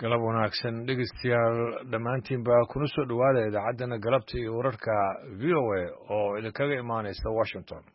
galab wanaagsan dhegeystayaal dhammaantiinba kuna soo dhowaada idaacaddana galabta iyo wararka v o a oo idinkaga imaanaysa washington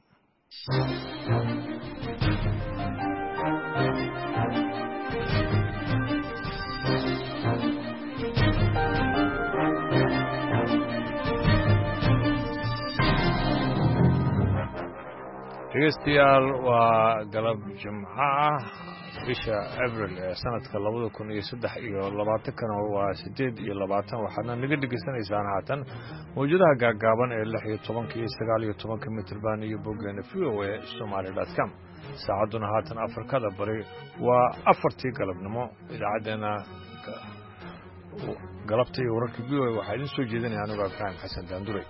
dhegeystayaal waa galab jimco ah bisha abril ee sanadka 2023 waa 8 waxaadna naga dhegeysanaysaan haatan mawjadaha gaagaaban ee 16 iyo 19 mitrban iyo boggeena VOA Somali.com saacaduna haatan Afrikada bari waa 4 galabnimo idaacaddana galabta iyo wararka VOA waxaa idin soo jeedinaya anigu Ibrahim Xasan Daandure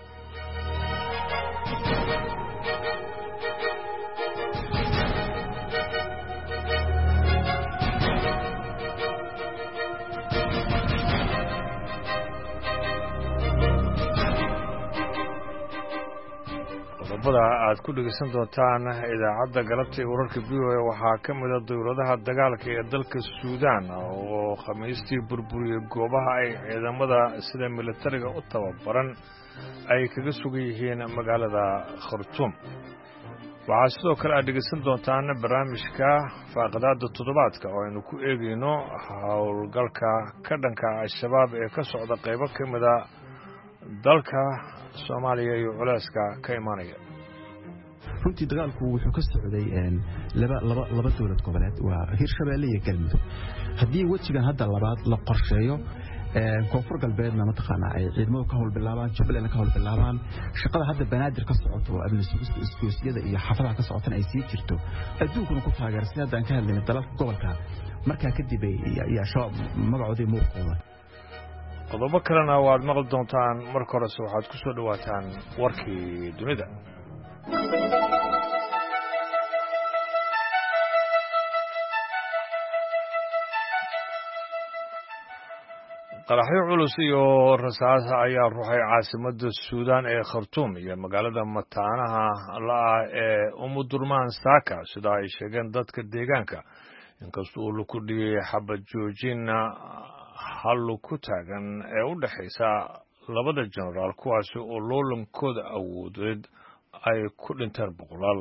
aad ku dhegeysan doontaan idaacadda galabta ee wararka VOA waxaa ka mid ah dowladaha dagaalka ee dalka Suudaan oo khamiistii burburiyay goobaha ay ciidamada sida militariga u tababaran ay kaga sugan yihiin magaalada Khartoum waxaa sidoo kale aad dhegeysan doontaan barnaamijka faaqadaada toddobaadka oo aynu ku eegayno howlgalka ka dhanka al-shabaab ee ka socda qaybo ka mid ah dalka Soomaaliya iyo culayska ka imaanaya runtii dagaalku wuxuu ka socday laba dowlad goboleed waa Hirshabeelle iyo Galmudug haddii wejigan hadda labaad la qorsheeyo koonfur galbeedna mataqaanaa ay ciidamadu ka howlbilaabaan Jubbaland ka howlbilaabaan shaqada hadda banaadir ka socoto oo abni isgoosiyada iyo xafadaha ka socotana ay sii jirto adduunkuna ku taageersan haddaan ka hadlayno dalalka gobolka markaa kadib ay shabaab magacoodii muuqdooda qodobo kalena waad maqli doontaan marka horese waxaad ku soo dhawaataan warkii dunida qaraxyo culus iyo rasaas ayaa ruuxay caasimadda Suudaan ee Khartoum iyo magaalada mataanaha la-ah ee Umudurmaan Saaka sida ay sheegeen dadka deegaanka inkastoo uu ku dhigay xabad joojin hallu ku taagan ee u dhaxaysa labada generaal kuwaas oo loolankooda awoodeed ay ku dhinteen boqolaal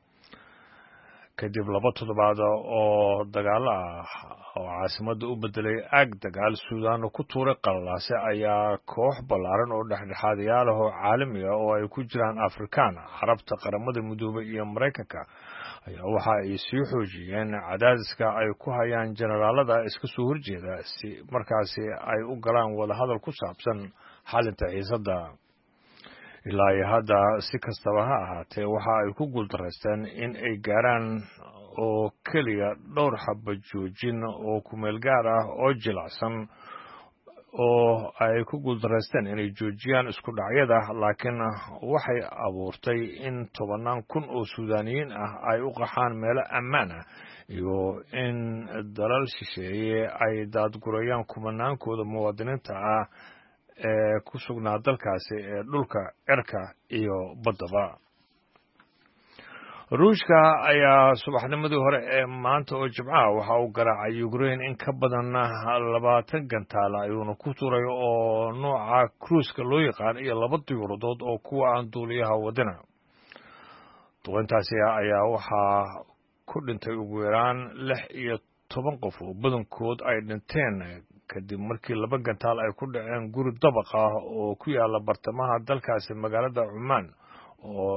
kadib 2 toddobaad oo dagaal ah oo caasimadda u bedelay aag dagaal Suudaan ku tuuray qalalaase ayaa koox ballaaran oo dhexdhexaadayaal ah oo caalami ah oo ay ku jiraan Afrikaan Carabta qaramada midoobay iyo Mareykanka ayaa waxa ay sii xoojiyeen cadaadiska ay ku hayaan generaalada iska soo horjeeda si markaasi ay u galaan wada hadal ku saabsan xalinta xiisadda ilaa hadda si kastaba ha ahaatee waxa ay ku guuldareysteen in ay gaaraan oo keliya dhowr xabad joojin oo ku meel gaar ah oo jilicsan oo ay ku guuldareysteen inay joojiyaan isku dhacyada laakiin waxay abuurtay in 10,000 oo Suudaaniyiin ah ay u qaxaan meelo ammaan ah iyo in dalal shisheeye ay daadgurayaan kumanaankooda muwaadiniinta ah ee ku sugnaa dalkaasi ee dhulka cirka iyo baddaba ruushka ayaa subaxnimadii hore ee maanta oo jimcaha waxa uu garaacay Ukraine in ka badan 20 gantaal ayuuna ku tuuray oo nooca cruise-ka loo yaqaan iyo 2 diyaaradood oo kuwa aan duuliyaha wadina duqeyntaasi ayaa waxaa ku dhintay ugu yaraan 16 qof oo badankood ay dhinteen kadib markii 2 gantaal ay ku dhaceen guri dabaq ah oo ku yaala bartamaha dalkaasi magaalada Cumaan oo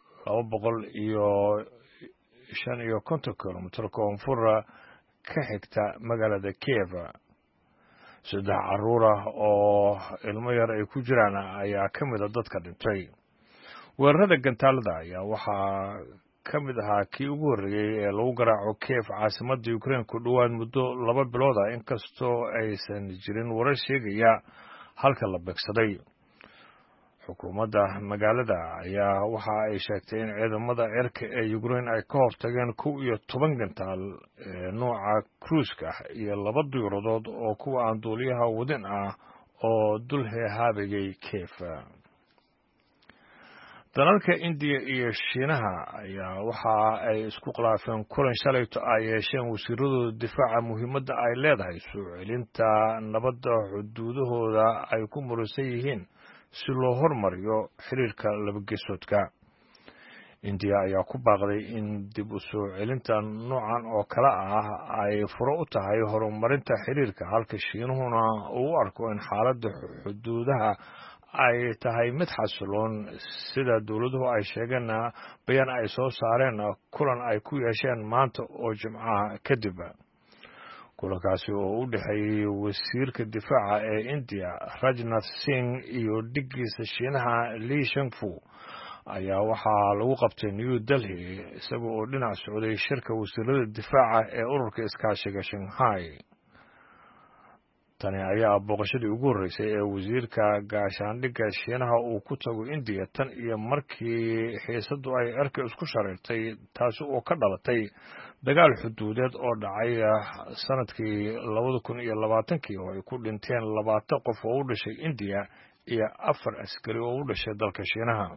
250 kilomitir koonfur ka xigta magaalada Kiev 3 caruur ah oo ilmo yar ay ku jiraan ayaa ka mid ah dadka dhintay weerarada gantaalada ayaa waxaa ka mid ahaa kii ugu horreeyay ee lagu garaaco Kiev caasimadda Ukraine ku dhawaad muddo 2 bilood ah inkastoo aysan jirin warar sheegaya halka la beegsaday xukuumadda magaalada ayaa waxa ay sheegtay in ciidamada cirka ee Ukraine ay ka hortageen 11 gantaal nooca cruise-ka iyo 2 diyaaradood oo kuwa aan duuliyaha wadin ah oo dul heehaabay Kiev dalalka India iyo Shiinaha ayaa waxa ay isku khilaafeen kulan shalayto ay yeesheen wasiiradooda difaaca muhiimadda ay leedahay soo celinta nabadda xuduudahooda ay ku muransan yihiin si loo hormariyo xiriirka labageesoodka. India ayaa ku baaqday in dib u soo celinta noocan oo kale ah ay furo u tahay horumarinta xiriirka, halka Shiinuhuna uu u arko in xaaladda xuduudaha ay tahay mid xasiloon, sida dowladuhu ay sheegeen bayaan ay soo saareen kulan ay ku yeesheen maanta oo Jimcaha kadib. kulankaasi oo u dhexeeyay wasiirka difaaca ee India Rajnath Singh iyo dhigiisa Shiinaha Li Shangfu ayaa waxaa lagu qabtay New Delhi isaga oo dhinac socday shirka wasiirada difaaca ee ururka iskaashiga Shanghai. tani ayaa booqashadii ugu horeysay ee wasiirka gaashaandhigga Shiinaha uu ku tago India tan iyo markii xiisadu ay cirka isku shareertay, taasi oo ka dhalatay dagaal xuduudeed oo dhacay sanadkii 2020 oo ay ku dhinteen 20 qof oo u dhashay India iyo 4 askari oo u dhashay dalka Shiinaha.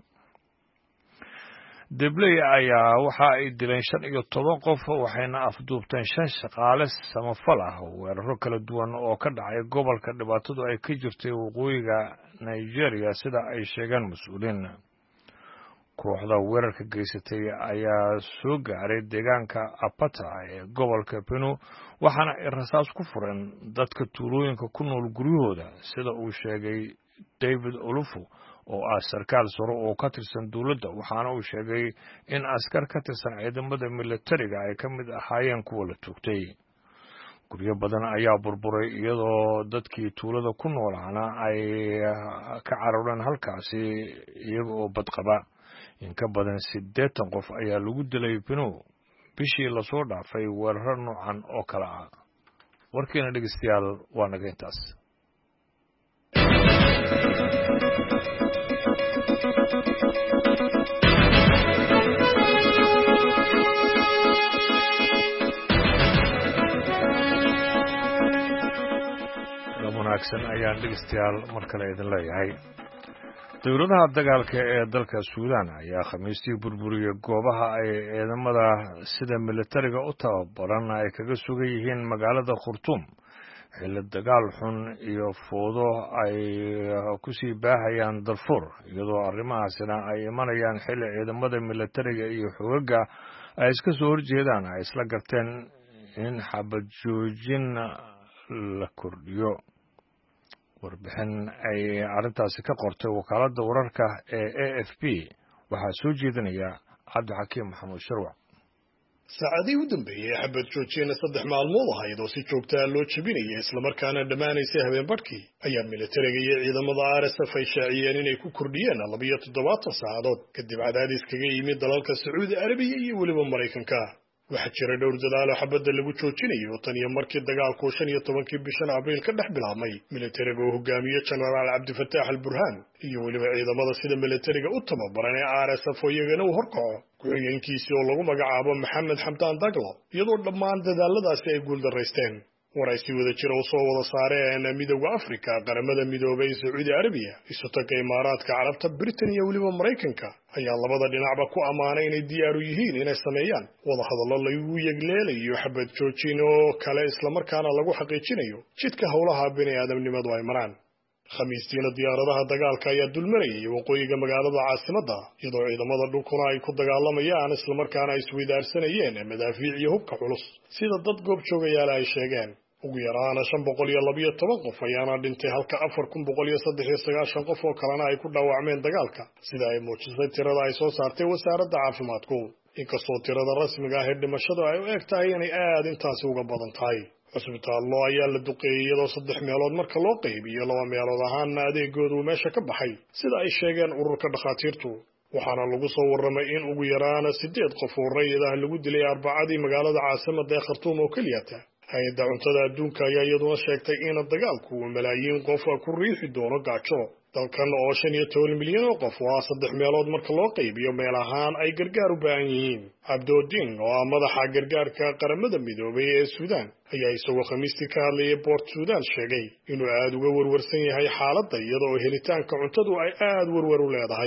Debley ayaa waxa ay dileen 15 qof waxayna afduubteen 5 shaqaale samafal ah weeraro kala duwan oo ka dhacay gobolka dhibaatadu ay ka jirtay waqooyiga Nigeria sida ay sheegeen mas'uuliin. kooxda weerarka geysatay ayaa soo gaaray deegaanka Apata ee gobolka Benue waxaana ay rasaas ku fureen dadka tuulooyinka ku nool guryahooda, sida uu sheegay David Olufu oo ah sarkaal sare oo ka tirsan dowladda, waxaana uu sheegay in askar ka tirsan ciidamada militariga ay ka mid ahaayeen kuwa la toogtay. guryo badan ayaa burburay iyadoo dadkii tuulada ku noolaana ay ka carareen halkaasi iyaga oo badqaba. in ka badan 80 qof ayaa lagu dilay Benue bishii la soo dhaafay weerar noocan oo kale ah. warkeena dhegeystayaal waa naga intaas. wanaagsan ayaan dhegeystayaal mar kale idin leeyahay. dowladaha dagaalka ee dalka Suudaan ayaa khamiistii burburiyay goobaha ay ciidamada sida militariga u tababaran ay kaga sugan yihiin magaalada Khartoum, xilli dagaal xun iyo foodo ay ku sii baahayaan Darfur, iyadoo arrimahaasina ay imanayaan xilli ciidamada militariga iyo xoogagga ay iska soo horjeedaan ay isla garteen in xabad joojin la kordhiyo. warbixin ay arrintaasi ka qortay wakaaladda wararka ee AFP waxaa soo jeedinaya Cabdixakiim Maxamuud Sharwac. saacadii u dambeeyay xabad joojin 3 maalmood ahayd oo si joogto ah loo jabinayay isla markaana dhamaanaysay habeen badhkii ayaa militariga iyo ciidamada RSF ay shaaciyeen inay ku kordhiyeen 72 saacadood kadib cadaadis kaga yimid dalalka Sacuudi Arabiya iyo weliba Mareykanka. waxaa jira dhowr dadaal oo xabadda lagu joojinayo tan iyo markii dagaalku 15 bishan Abriil ka dhex bilaabmay militariga oo hogaamiye Generaal Abdulfataax al-Burhaan iyo weliba ciidamada sida militariga u tababaran ee RSF oo iyagana u horkaco ku-xigeenkiisii oo lagu magacaabo Maxamed Xamdaan Daglo, iyadoo dhammaan dadaaladaasi ay guuldarraysteen. war ay si wada jira u soo wada saareen midowga Afrika, qaramada midoobay Sacuudi Arabiya, isutagga Imaaraadka Carabta, Britain iyo weliba Mareykanka ayaa labada dhinacba ku amaanay inay diyaar u yihiin inay sameeyaan wadahadallo lagu yegleelayo xabad joojin oo kale isla markaana lagu xaqiijinayo jidka howlaha bini'aadamnimadu ay maraan. khamiistiina diyaaradaha dagaalka ayaa dulmarayay waqooyiga magaalada caasimadda, iyadoo ciidamada dhulkuna ay ku dagaalamayaan isla markaana ay isweydaarsanayeen madaafiic iyo hubka culus, sida dad goob joogayaal ay sheegeen. ugu yaraana 512 qof ayaana dhintay halka 4193 qof oo kalena ay ku dhaawacmeen dagaalka, sida ay muujisay tirada ay soo saartay wasaaradda caafimaadku. inkastoo tirada rasmiga ah ee dhimashadu ay u eg tahay inay aad intaasi uga badan tahay. cusbitaallo ayaa la duqeeyay iyadoo 3 meelood marka loo qaybiyo 2 meelood ahaana adeegoodu meesha ka baxay, sida ay sheegeen ururka dhakhaatiirtu. waxaana lagu soo warramay in ugu yaraana 8 qof oo rayid ah lagu dilay Arbacadii magaalada caasimadda ee Khartoum oo keliyata. hay'adda cuntada adduunka ayaa iyaduna sheegtay in dagaalku malaayiin qof ku riixi doono gaajo. dalkan oo 15 milyan oo qof waa 3 meelood marka loo qaybiyo meel ahaan ay gargaar u baahan yihiin. Abdoodin oo madaxa gargaarka qaramada midoobay ee Suudaan ayaa isagoo khamiistii ka hadlayay Port Sudan sheegay inuu aad uga warwarsan yahay xaaladda iyadoo helitaanka cuntadu ay aad warwar u leedahay.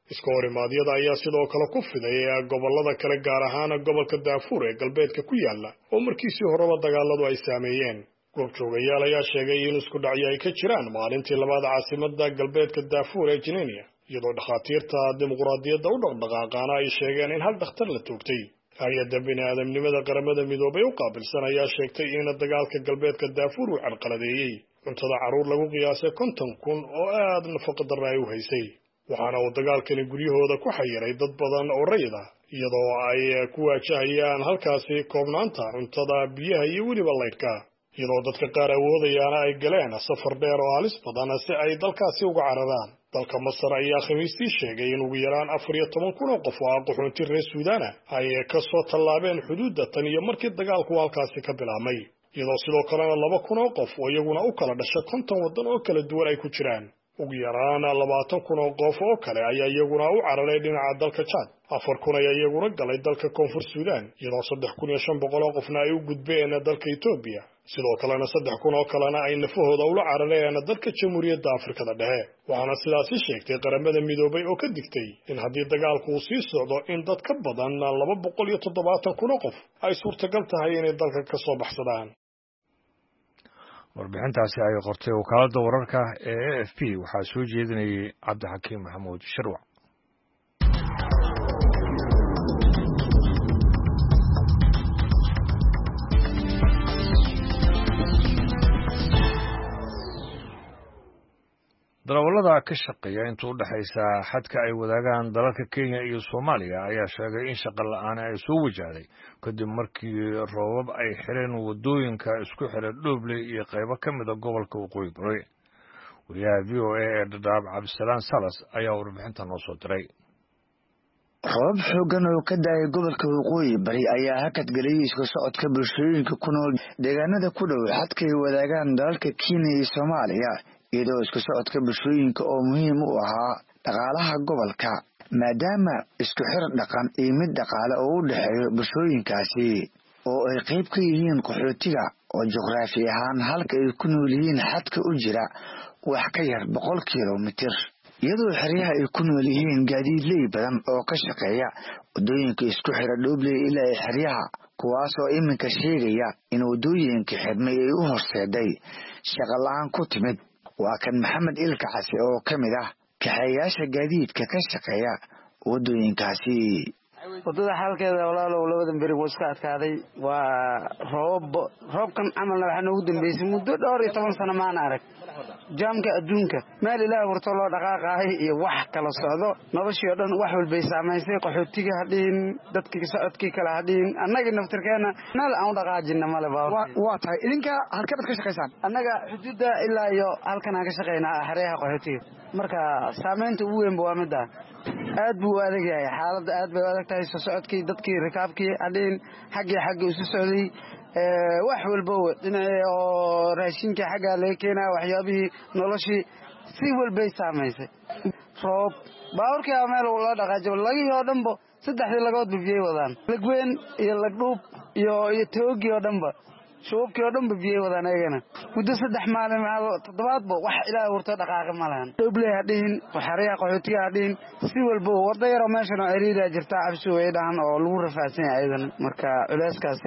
iska horimaadyada ayaa sidoo kale ku fiday gobollada kale gaar ahaan gobolka Darfur ee galbeedka ku yaala oo markiisii horeba dagaaladu ay saameeyeen. goobjoogayaal ayaa sheegay in isku dhacyo ay ka jiraan maalintii labaad caasimadda galbeedka Darfur ee Jinenia, iyadoo dhakhaatiirta dimuqraadiyadda u dhaqdhaqaaqaana ay sheegeen in hal dhakhtar la toogtay. hay-adda bini'aadamnimada qaramada midoobay u qaabilsan ayaa sheegtay in dagaalka galbeedka Darfur uu carqaladeeyey cuntada carruur lagu qiyaasay 50,000 oo aad nafaqo darro ay u haysay, waxaana uu dagaalkani guryahooda ku xayiray dad badan oo rayid ah, iyadoo ay ku waajahayaan halkaasi koobnaanta cuntada, biyaha iyo weliba laydhka, iyadoo dadka qaar awoodayaana ay galeen safar dheer oo halis badan si ay dalkaasi uga cararaan. dalka Masar ayaa Khamiistii sheegay in ugu yaraan 14,000 oo qof oo qaxoonti reer Suudaan ay ka soo tallaabeen xuduudda tan iyo markii dagaalku halkaasi ka bilaabmay, iyadoo sidoo kalena 2,000 oo qof oo iyaguna u kala dhashay 50 waddan oo kala duwan ay ku jiraan. ugu yaraan 20,000 oo qof oo kale ayaa iyaguna u cararay dhinaca dalka Chad, 4,000 ayaa iyaguna galay dalka Koonfur Suudaan, iyadoo 3,500 oo qofna ay u gudbeen dalka Itoobiya, sidoo kalena 3,000 oo kalena ay nafahooda ula carareen dalka Jamhuuriyadda Afrikada Dhexe. waxaana sidaasi sheegtay qaramada midoobay oo ka digtay in haddii dagaalku uu sii socdo in dad ka badan 270,000 oo qof ay suurtagal tahay inay dalka ka soo baxsadaan. warbixintaasi ay qortay wakaaladda wararka ee AFP waxaa soo jeedinayay cabdixakiim maxamuud sharwac. darawallada ka shaqeeya inta u dhaxaysa xadka ay wadaagaan dalalka Kenya iyo Soomaaliya ayaa sheegay in shaqo la'aan ay soo wajahday kadib markii roobab ay xireen wadooyinka isku xira Dhobley iyo qaybo ka mid ah gobolka Waqooyi Bari. wariyaha VOA ee Dadaab Cabdisalaam Salas ayaa warbixinta noo soo diray. roobab xooggan oo ka daayay gobolka Waqooyi Bari ayaa hakad geliyay isku socodka bulshooyinka ku nool deegaanada ku dhow xadka ay wadaagaan dalalka Kenya iyo Soomaaliya, iyadoo isku socodka bulshooyinka oo muhiim u ahaa dhaqaalaha gobolka, maadaama isku xir dhaqan iyo mid dhaqaale oo u dhexeeyo bulshooyinkaasi oo ay qayb ka yihiin qaxootiga oo juqraafi ahaan halka ay ku nool yihiin xadka u jira wax ka yar 100 kilomitir, iyadoo xeryaha ay ku nool yihiin gaadiidley badan oo ka shaqeeya wadooyinka isku xira Dhobley ilaa xeryaha, kuwaasoo iminka sheegaya in wadooyinka xidhmay ay u horseeday shaqo la'aan ku timid. waa kan Maxamed Ilkacasi oo ka mid ah kaxeeyaasha gaadiidka ka shaqeeya wadooyinkaasi. wadada xalkeeda walaalow labadan beri iska adkaaday, waa roobkan camalna waxa noogu dambeysay muddo dhowr iyo 10 sano maan arag jaamka adduunka meel ilaahay warto loo dhaqaaqay iyo wax kala socdo noloshii dhan wax walba saamaysay, qaxootiga hadhiin dadkii socodkii kala hadhiin annaga naftirkeena meel aan u dhaqaajina male baa. waa tahay idinka halkaad ka shaqeysaan? annaga xuduudda ilaa iyo halkan aan ka shaqeynaa xeryaha qaxootiga, marka saamaynta ugu weyn waa midda. aad buu u adag yahay xaaladda, aad bay u adag tahay soo socodkii dadkii rikaabkii hadhiin xagga isu socday, wax walba dhinaca oo raashinka xagga laga keenaa, waxyaabihii noloshii si walbay saamaysay. roob baaburkii meel loo dhaqaajo lagii oo dhanba 3 lagood biyay wadaan, lagween iyo lagdhuub iyo toogii oo dhanba shubkii oo dhanba biyay wadaan ayagana muddo 3 maalin toddobaadba wax ilaahay warto dhaqaaqo ma lahan. Dhobley hadhiin xeryaha qaxootiga hadhiin si walba wada yar oo meeshan oo ciriiri jirta cabsi way dhahan oo lagu rafaadsan yahay ayadana, marka culeyskaas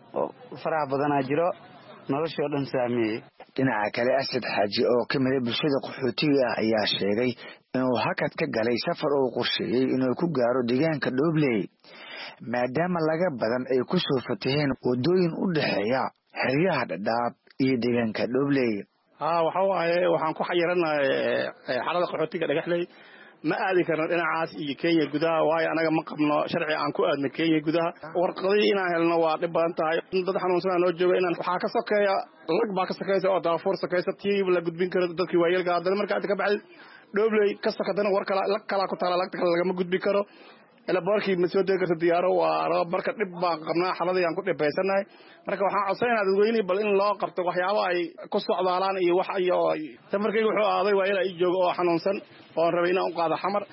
faraha badan jiro noloshii oo dhan saameeyay. dhinaca kale Asad Xaaji oo ka mid ah bulshada qaxootiga ayaa sheegay inuu hakad ka galay safar uu qorsheeyay inuu ku gaaro deegaanka Dhobley, maadaama laga badan ay ku soo fataheen wadooyin u dhaxeeya xeryaha Dadaab iyo deegaanka Dhobley. waxaan ku xayiranahay xarada qaxootiga Dhagaxley, ma aadi karno dhinacaas iyo Kenya gudaha, waayo anaga ma qabno sharci aan ku aadno Kenya gudaha. warqadii inaan helno waa dhib badan tahay, dad xanuunsan noo jooga inaan waxaa ka sokeeya lag baa ka sokeeysa oo Darfur sokeeysa tii la gudbin karo dadkii waayeelka ah. marka aad ka baxay Dhobley ka sokadana war kala ku taala lagta kale lagama gudbi karo, ila boorkii ma soo deegarto diyaaro waa marka dhib baan qabnaa, xaladii aan ku dhibaysanahay. marka waxaan codsanaynaa dadweynaha bal in loo qabto waxyaabo ay ku socdaalaan iyo wax iyo safarkayga wuxuu aaday waa ilaa ay joogo oo xanuunsan oo rabay inaan u qaado xamar.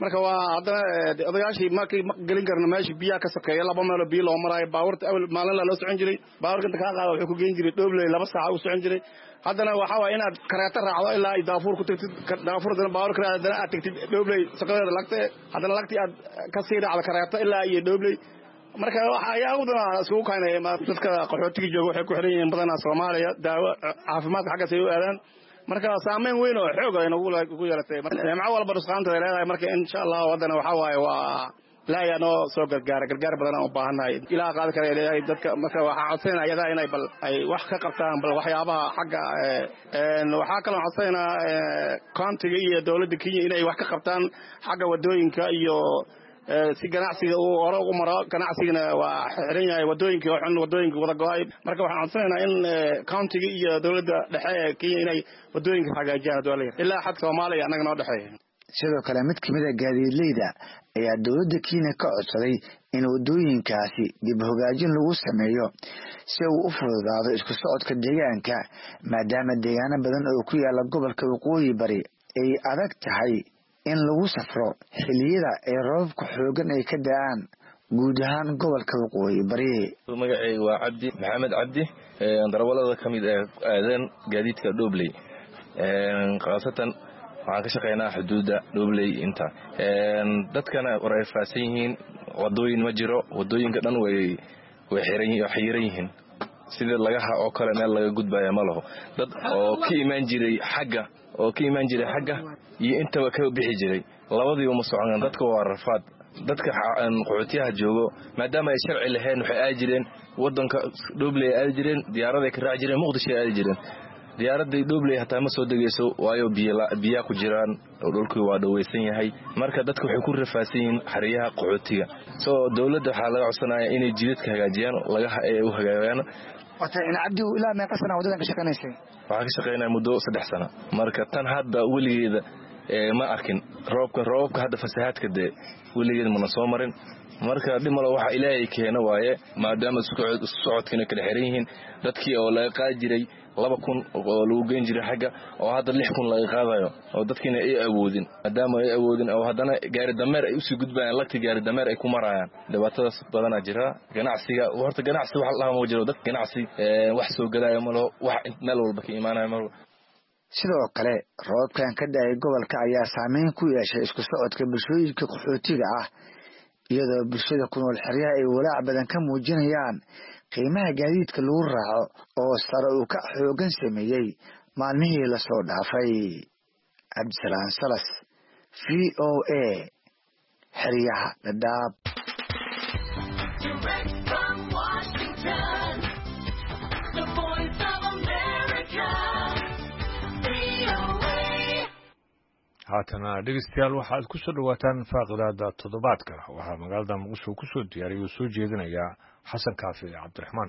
marka waa haddana odayaashii markii ma gelin karna meeshii biyaha ka sokeeya 2 meelo biyo loo maraayo baabuurta awal maalin la socon jiray baabuurka inta ka qaado wuxuu ku geyn jiray Doobley 2 saac u socon jiray haddana waxa waa inaad kareeto raacdo ilaa ay Daafuur ku tagtid Daafuurdana baabuur kale haddana aad tagtid Doobley saqadeeda lagtay haddana lagtii aad ka sii raacdo kareeto ilaa iyo Doobley marka waxa ay awdana isku kaynay dadka qaxootiga jooga waxay ku xiran yihiin badanaa Soomaaliya daawo caafimaadka xagga ay u aadaan marka saameyn weyn oo xoog ah inagu yeelatay ma walba rusqaanta leedahay marka insha Allah wadana waxa waaye waa la yaano soo gargaar badan oo baahanahay ilaa qaad kale leeyahay dadka marka waxa codsanaa iyada inay bal ay wax ka qabtaan bal waxyaabaha xagga waxa kale oo codsanaa countiga iyo dawladda Kenya inay wax ka qabtaan xagga wadooyinka iyo si ganacsiga uu hore u maro ganacsigana waa xiran yahay wadooyinka wada go'ay marka waxaan codsanaynaa in countiga iyo dawladda dhexe Kenya inay wadooyinka hagaajiyaan dawladda ilaa xad Soomaaliya anaga noo dhaxeeyo sidoo kale mid kamid ah gaadiidleyda ayaa dawladda Kenya ka codsaday in wadooyinkaasi dib hagaajin lagu sameeyo si uu u fududaado isku socodka deegaanka maadaama deegaano badan oo ku yaala gobolka Waqooyi Bari ay adag tahay in lagu safro xilliyada ay roobka xoogan ay ka da'aan guud ahaan gobolka Waqooyi Bari magacaygu waa Cabdi Maxamed Cabdi darawalada kamid ah aadan gaadiidka Doobley qaasatan waxaan ka shaqeynaa xuduuda Doobley inta dadkana way faasan yihiin wadooyin ma jiro wadooyinka dhan way xiran yihiin sida lagaha oo kale meel laga gudbaya ma laho dad oo ka imaan jiray xagga iyo intaba ka bixi jiray labadiiba ma socon dadka waa rafaad dadka qaxootiyaha joogo maadaama ay sharci lahayn waxay aad jireen wadanka Doobley aad jireen diyaarada ka raac jireen Muqdisho aad jireen diyaaradda Doobley hataa ma soo dageyso waayo biya ku jiraan dhulku waa dhaweysan yahay marka dadku waxay ku rafaasan yihiin xariyaha qaxootiga soo dawladda waxa laga codsanayaa inay jidadka hagaajiyaan u hagaajiyaan wata in Cabdi ilaa meeqa sano wadadan ka shaqeynayay waxaan ka shaqeynaa muddo 3 sano marka tan hadda waligeeda ma arkin roobka hadda fasahaadka waligeeda ma soo marin marka dhimalo waxa Ilaahay keena waaye maadaama socodkina kala xiran yihiin dadkii oo laga qaad jiray 2,000 oo lagu geyn jiray xagga oo hadda 6,000 laga qaadayo oo dadkina ay awoodin maadaama ay awoodin oo haddana gaari dameer ay u sii gudbayaan lagti gaari dameer ay ku marayaan dhibaatadaas badan jira ganacsiga horta ganacsi wax la ma jiro dad ganacsi wax soo galaya ma loo wax meel walba ka imaanaya ma sidoo kale roobkan ka dhacay gobolka ayaa saameyn ku yeeshay isku socodka bulshooyinka qaxootiga ah iyadoo bulshada ku nool xeryaha ay walaac badan ka muujinayaan qiimaha gaadiidka lagu raaco oo sare uu ka xoogan sameeyay maalmihii la soo dhaafay Cabdisalaam Salas VOA xeryaha Dadaab haatana dhegeystayaal waxaad ku soo dhawaataan faaqidaada toddobaadka waxaa magaalada Muqdisho ku soo diyaariyay oo soo jeedinaya Xasan Kaafi Cabdiraxmaan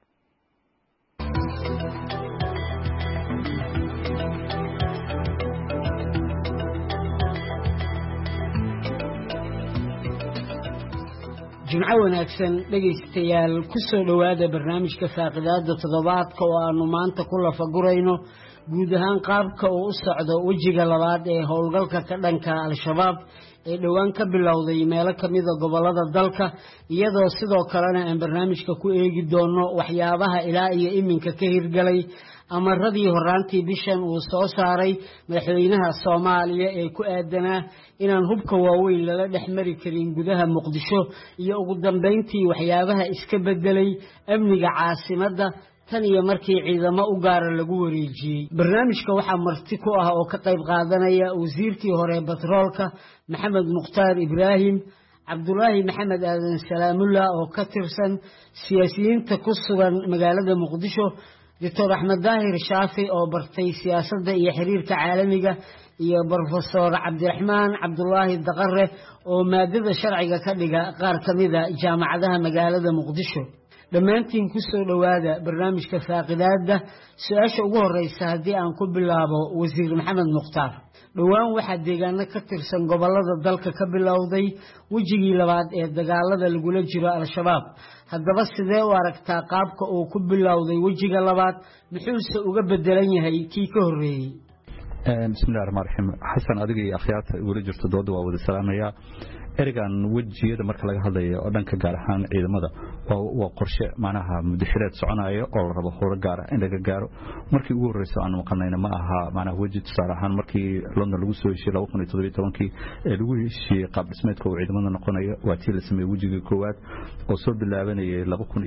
jimco wanaagsan dhegeystayaal ku soo dhawaada barnaamijka faaqidaada toddobaadka oo aanu maanta ku lafagurayno guud ahaan qaabka uu u socdo wejiga labaad ee howlgalka ka dhanka al-shabaab ee dhowaan ka bilowday meelo kamida gobolada dalka iyadoo sidoo kalena aan barnaamijka ku eegi doono waxyaabaha ilaa iyo iminka ka hirgalay amaradii horaantii bishan uu soo saaray madaxweynaha Soomaaliya ee ku aadanaa inaan hubka waaweyn lala dhexmari karin gudaha Muqdisho iyo ugu dambeyntii waxyaabaha iska bedelay amniga caasimadda tan iyo markii ciidamo u gaara lagu wareejiyay barnaamijka waxa marti ku ah oo ka qayb qaadanaya wasiirkii hore batroolka Maxamed Mukhtaar Ibraahim Cabdullaahi Maxamed Aadan Salaamullah oo ka tirsan siyaasiyiinta ku sugan magaalada Muqdisho Dr. Ahmed Daahir Shaafi oo bartay siyaasadda iyo xiriirka caalamiga iyo Professor Cabdiraxmaan Cabdullaahi Daqare oo maadada sharciga ka dhiga qaar kamida jaamacadaha magaalada Muqdisho dhammaantiin ku soo dhawaada barnaamijka faaqidaada su'aasha ugu horeysa haddii aan ku bilaabo wasiir Maxamed Mukhtaar dhowaan waxaa deegaano ka tirsan gobolada dalka ka bilowday wejigii labaad ee dagaalada lagula jiro al-shabaab haddaba sidee u aragtaa qaabka uu ku bilowday wejiga labaad muxuuse uga bedelan yahay kii ka horreeyay bismillahi rahmaani rahiim xasan adiga iyo akhyaarta weli jirto dooda waa wada salaamaya erigan wajiyada marka laga hadlayo oo dhanka gaar ahaan ciidamada waa qorshe macnaha mudaxireed soconayo oo la rabo howlo gaar ah in laga gaaro markii ugu horreysay aan maqalnayna ma aha macnaha waji tusaale ahaan markii London lagu soo heshiiyay 2017 ee lagu heshiiyay qaab dhismeedka oo ciidamada noqonayo waa tii la sameeyay wajiga koowaad oo soo bilaabanayay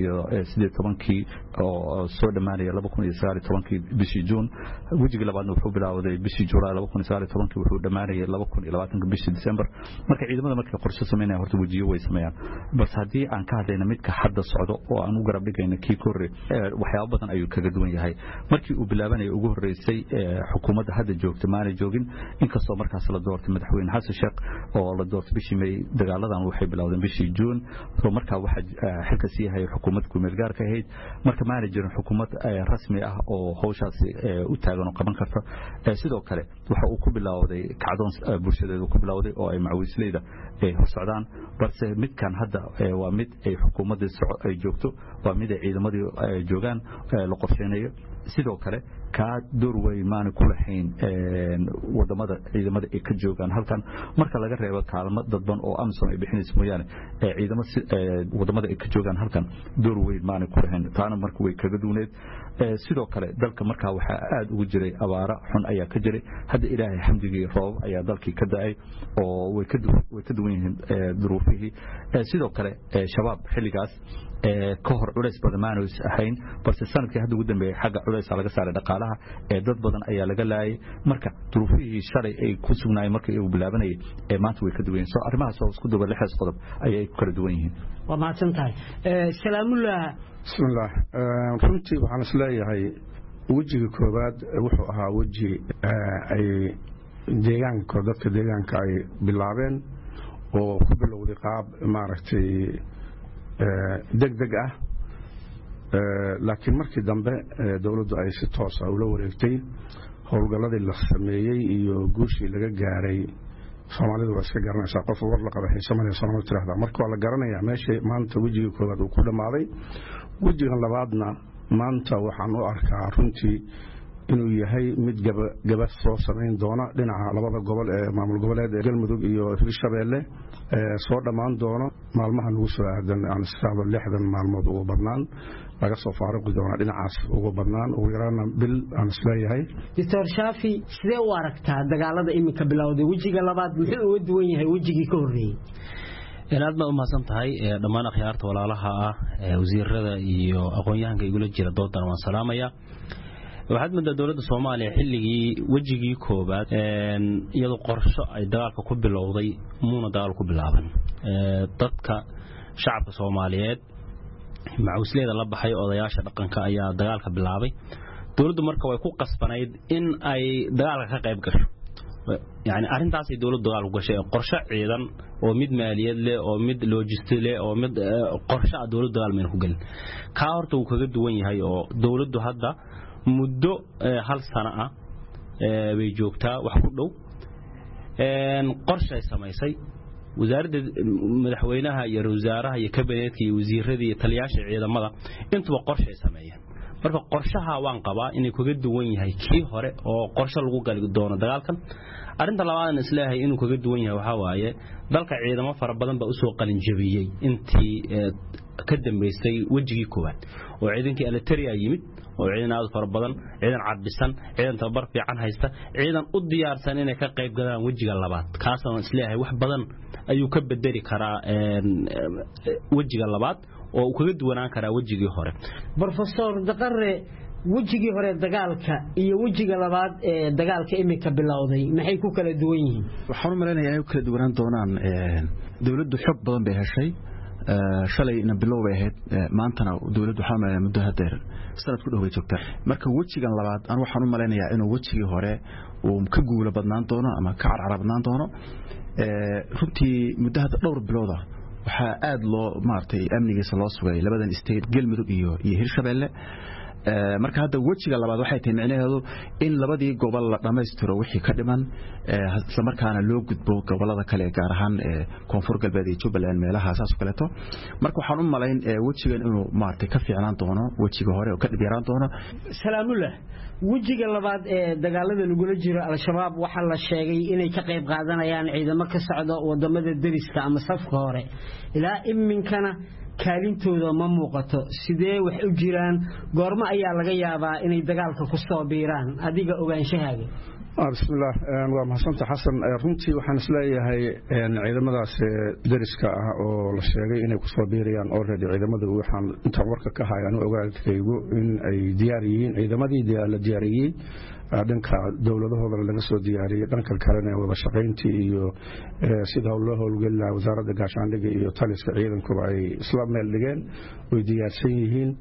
2018 oo soo dhamaanayay 2019 bishii June wajiga labaadna wuxuu bilaawday bishii July 2019 wuxuu dhamaanayay 2020 bishii December marka ciidamada markay qorshe sameynayaan horta wajiyo way sameeyaan bas hadii aan ka hadlayna midka hadda socdo oo aan u garab dhigayna kii korre waxyaabo badan ayuu kaga duwan yahay markii uu bilaabanayay ugu horeysay xukuumadda hadda joogta maana joogin inkastoo markaas la doortay madaxweyne Xasan Sheekh oo la doortay bishii May dagaaladan waxay bilowdeen bishii June oo markaa waxa xilka sii hayay xukuumad ku meel gaar ka ahayd marka maana jirin xukuumad rasmi ah oo hawshaasi u taagan oo qaban karta sidoo kale waxa uu ku bilowday kacdoon bulshadeed ku bilowday oo ay macawisleyda ay horsocdaan balse midkan hadda waa mid ay xukuumadda ay joogto waa mid ay ciidamadii joogaan la qorsheynayo sidoo kale ka door weyn maana ku lahayn wadamada ciidamada ay ka joogaan halkan marka laga reebo kaalmo dadban oo Amazon ay bixinayso mooyaan ciidamada wadamada ay ka joogaan halkan door weyn maana ku lahayn taana markii way kaga duuneed sidoo kale dalka marka waxa aad ugu jiray abaara xun ayaa ka jiray hadda ilaahay xamdigii roob ayaa dalkii ka daay oo way ka duwan yihiin duruufihii sidoo kale shabaab xilligaas ka hor culays badan maanu ahayn balse sanadkii hadda ugu dambeeyay xagga culays laga saaray dhaqaalaha dad badan ayaa laga laayay marka duruufihii shalay ay ku sugnaayeen markii uu bilaabanayay maanta way ka duwan yihiin soo arrimahaas oo isku daba lixaas qodob ayay ku kala duwan yihiin waa mahadsan tahay salaamullah bismillah runtii waxaan isleeyahay wajiga koobaad wuxuu ahaa waji ay deegaanka dadka deegaanka ay bilaabeen oo ku bilowday qaab maaragtay degdeg ah laakiin markii dambe dawladdu ay si toos ah ula wareegtay howlgalladii la sameeyey iyo guushii laga gaaray Soomaalidu waa iska garanaysaa qof war la qaba xiisamada Soomaalidu tiraahdaa marka waa la garanayaa meesha maanta wajiga koowaad uu ku dhamaaday wajiga labaadna maanta waxaan u arkaa runtii inuu yahay mid gaba soo sameyn doona dhinaca labada gobol ee maamul goboleed ee Galmudug iyo Hirshabeelle soo dhamaan doono maalmahan ugu soo aadan aan istaado 60 maalmood ugu badnaan laga soo faaruqi doona dhinacaas ugu badnaan ugu yaraana bil aan isleeyahay Dr. Shafi sidee u aragtaa dagaalada imika bilowday wajiga labaad muxuu uga duwan yahay wajigii ka horeeyay aad ma u mahadsan tahay dhammaan akhyaarta walaalaha ah wasiirada iyo aqoon-yahanka igula jira doodan waan salaamaya waxaad muddo dawladda Soomaaliya xilligii wajigii koobaad iyadoo qorsho ay dagaalka ku bilowday muuna dagaal ku bilaaban dadka shacabka Soomaaliyeed macawisleyda la baxay odayaasha dhaqanka ayaa dagaalka bilaabay dawladdu marka way ku qasbanayd in ay dagaalka ka qayb gasho يعني arintaas ay dawladdu dagaal ku gashay qorshe ciidan oo mid maaliyad leh oo mid logistic leh oo mid qorshe dawladdu dagaal meel ku galin ka horta uu kaga duwan yahay oo dawladdu hadda muddo hal sano ah way joogtaa wax ku dhow qorshe ay samaysay wasaaradda madaxweynaha iyo wasaaraha iyo kabineetka iyo wasiirada iyo taliyaasha ciidamada intuba qorshe ay sameeyeen marka qorshaha waan qabaa inay kaga duwan yahay kii hore oo qorshe lagu gali doono dagaalkan arinta labaad aan islaahay inuu kaga duwan yahay waxa waaye dalka ciidamo fara badan ba u soo qalin jabiyay intii ka dambeysay wajigii koowaad oo ciidankii Eritrea yimid oo ciidan aad fara badan ciidan cadbisan ciidan tabar fiican haysta ciidan u diyaarsan inay ka qayb galaan wajiga labaad kaas aan islaahay wax badan ayuu ka bedeli karaa wajiga labaad oo uu kaga duwanaan karaa wajigii hore Professor Daqare wajigii hore dagaalka iyo wajiga labaad ee dagaalka imika bilowday maxay ku kala duwan yihiin waxaan u maleynayaa inay kala duwanaan doonaan dawladdu xog badan bay heshay shalayna bilow bay ahayd maantana dawladdu waxaa maleynayaa muddo hadeer sanad ku dhow bay joogtaa marka wajigan labaad aan waxaan u maleynayaa inuu wajigii hore uu ka guulo badnaan doono ama ka carcarabnaan doono runtii muddo hadda dhowr bilooda waxaa aad loo maartay amnigiisa loo sugay labadan state Galmudug iyo Hirshabeelle marka hadda wejiga labaad waxay tahay micnaheedu in labadii gobol la dhammaystiro wixii ka dhiman isla markaana loo gudbo gobolada kale gaar ahaan koonfur galbeed iyo Jubbaland meelaha saas oo kaleeto marka waxaan u malayn wejigan inuu maartay ka fiicnaan doono wejiga hore oo ka dhibiraan doono salaamullah wejiga labaad ee dagaalada lagula jiro al-shabaab waxa la sheegay inay ka qayb qaadanayaan ciidamo ka socda wadamada dariska ama safka hore ilaa iminkana kaalintooda ma muuqato sidee wax u jiraan goorma ayaa laga yaabaa inay dagaalka ku soo biiraan adiga ogaanshahaaga bismillah waa mahadsantahay xasan runtii waxaan isleeyahay ciidamadaas dariska ah oo la sheegay inay ku soo biirayaan already ciidamada waxaan inta warka ka hayaan ogaadkaygu in ay diyaar yihiin ciidamadii la diyaariyay dhanka dawladahooda laga soo diyaariyay dhanka kalena wada shaqayntii iyo sida loo howlgelaa wasaaradda gaashaandhigga iyo taliska ciidankuba ay isla meel dhigeen way diyaarsan yihiin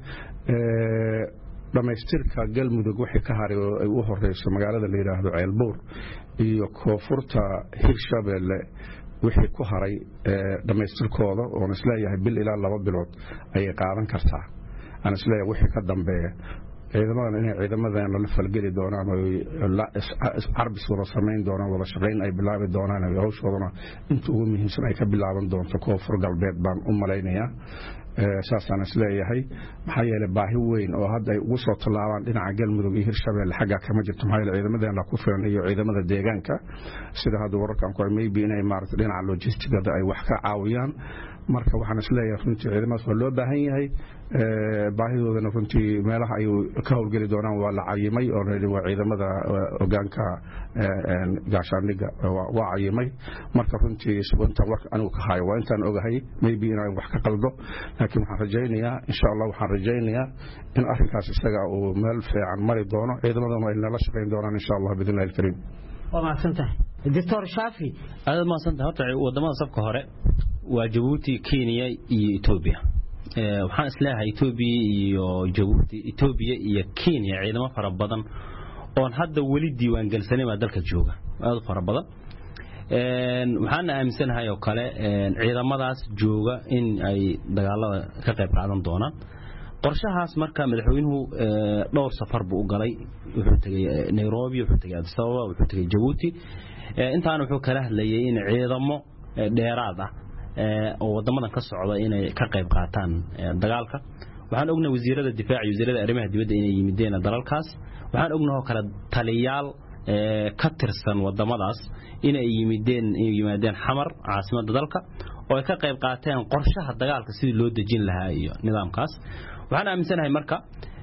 dhamaystirka galmudug wixii ka haray oo ay u horeyso magaalada la yiraahdo Ceelbuur iyo koonfurta Hirshabeelle wixii ku haray dhamaystirkooda oo isleeyahay bil ilaa 2 bilood ay qaadan kartaa aan isleeyahay wixii ka dambeeya ciidamadan inay ciidamadan la falgeli doonaan oo arbis wada sameyn doonaan wada shaqeyn ay bilaabi doonaan hawshoodana inta ugu muhiimsan ay ka bilaaban doonto koonfur galbeed baan u malaynayaa saasaan isleeyahay maxaa yeelay baahi weyn oo hadda ay ugu soo tallaabaan dhinaca galmudug iyo Hirshabeelle xagga kama jirto maxaa yeelay ciidamadeena ku filan iyo ciidamada deegaanka sida hadda wararkan ku maybe inay maaragtay dhinaca logisticada ay wax ka caawiyaan marka waxaan isleeyahay runtii ciidamadaas waa loo baahan yahay baahidoodana runtii meelaha ay ka howlgeli doonaan waa la cayimay oo waa ciidamada ogaanka gaashaandhigga waa cayimay marka runtii inta warka anigu ka hayo waa intaan ogahay maybe inaan wax ka qaldo laakiin waxaan rajaynayaa insha Allah waxaan rajaynayaa in arrinkaas isaga uu meel fiican mari doono ciidamadana ay nala shaqeyn doonaan insha Allah bidnillaahi kariim waa mahadsantahay Dr. Shafi aad mahadsantahay horta wadamada safka hore waa Djibouti Kenya iyo Ethiopia waxaan islaahay Ethiopia iyo Djibouti Ethiopia iyo Kenya ciidamo fara badan oo hadda wali diiwaan galsanay dalka jooga aad fara badan waxaan aaminsanahay oo kale ciidamadaas jooga in ay dagaalada ka qayb qaadan doonaan qorshahaas marka madaxweynuhu dhowr safar buu galay wuxuu tagay Nairobi wuxuu tagay Addis Ababa wuxuu tagay Djibouti intaan wuxuu kala hadlayay in ciidamo dheeraad ah oo wadamadan ka socda inay ka qayb qaataan dagaalka waxaan ognahay wasiirada difaac iyo wasiirada arrimaha dibadda inay yimideen dalalkaas waxaan ognahay kala taliyaal ka tirsan wadamadaas inay yimaadeen xamar caasimadda dalka oo ay ka qayb qaateen qorshaha dagaalka sidii loo dejin lahaa iyo nidaamkaas waxaan aaminsanahay marka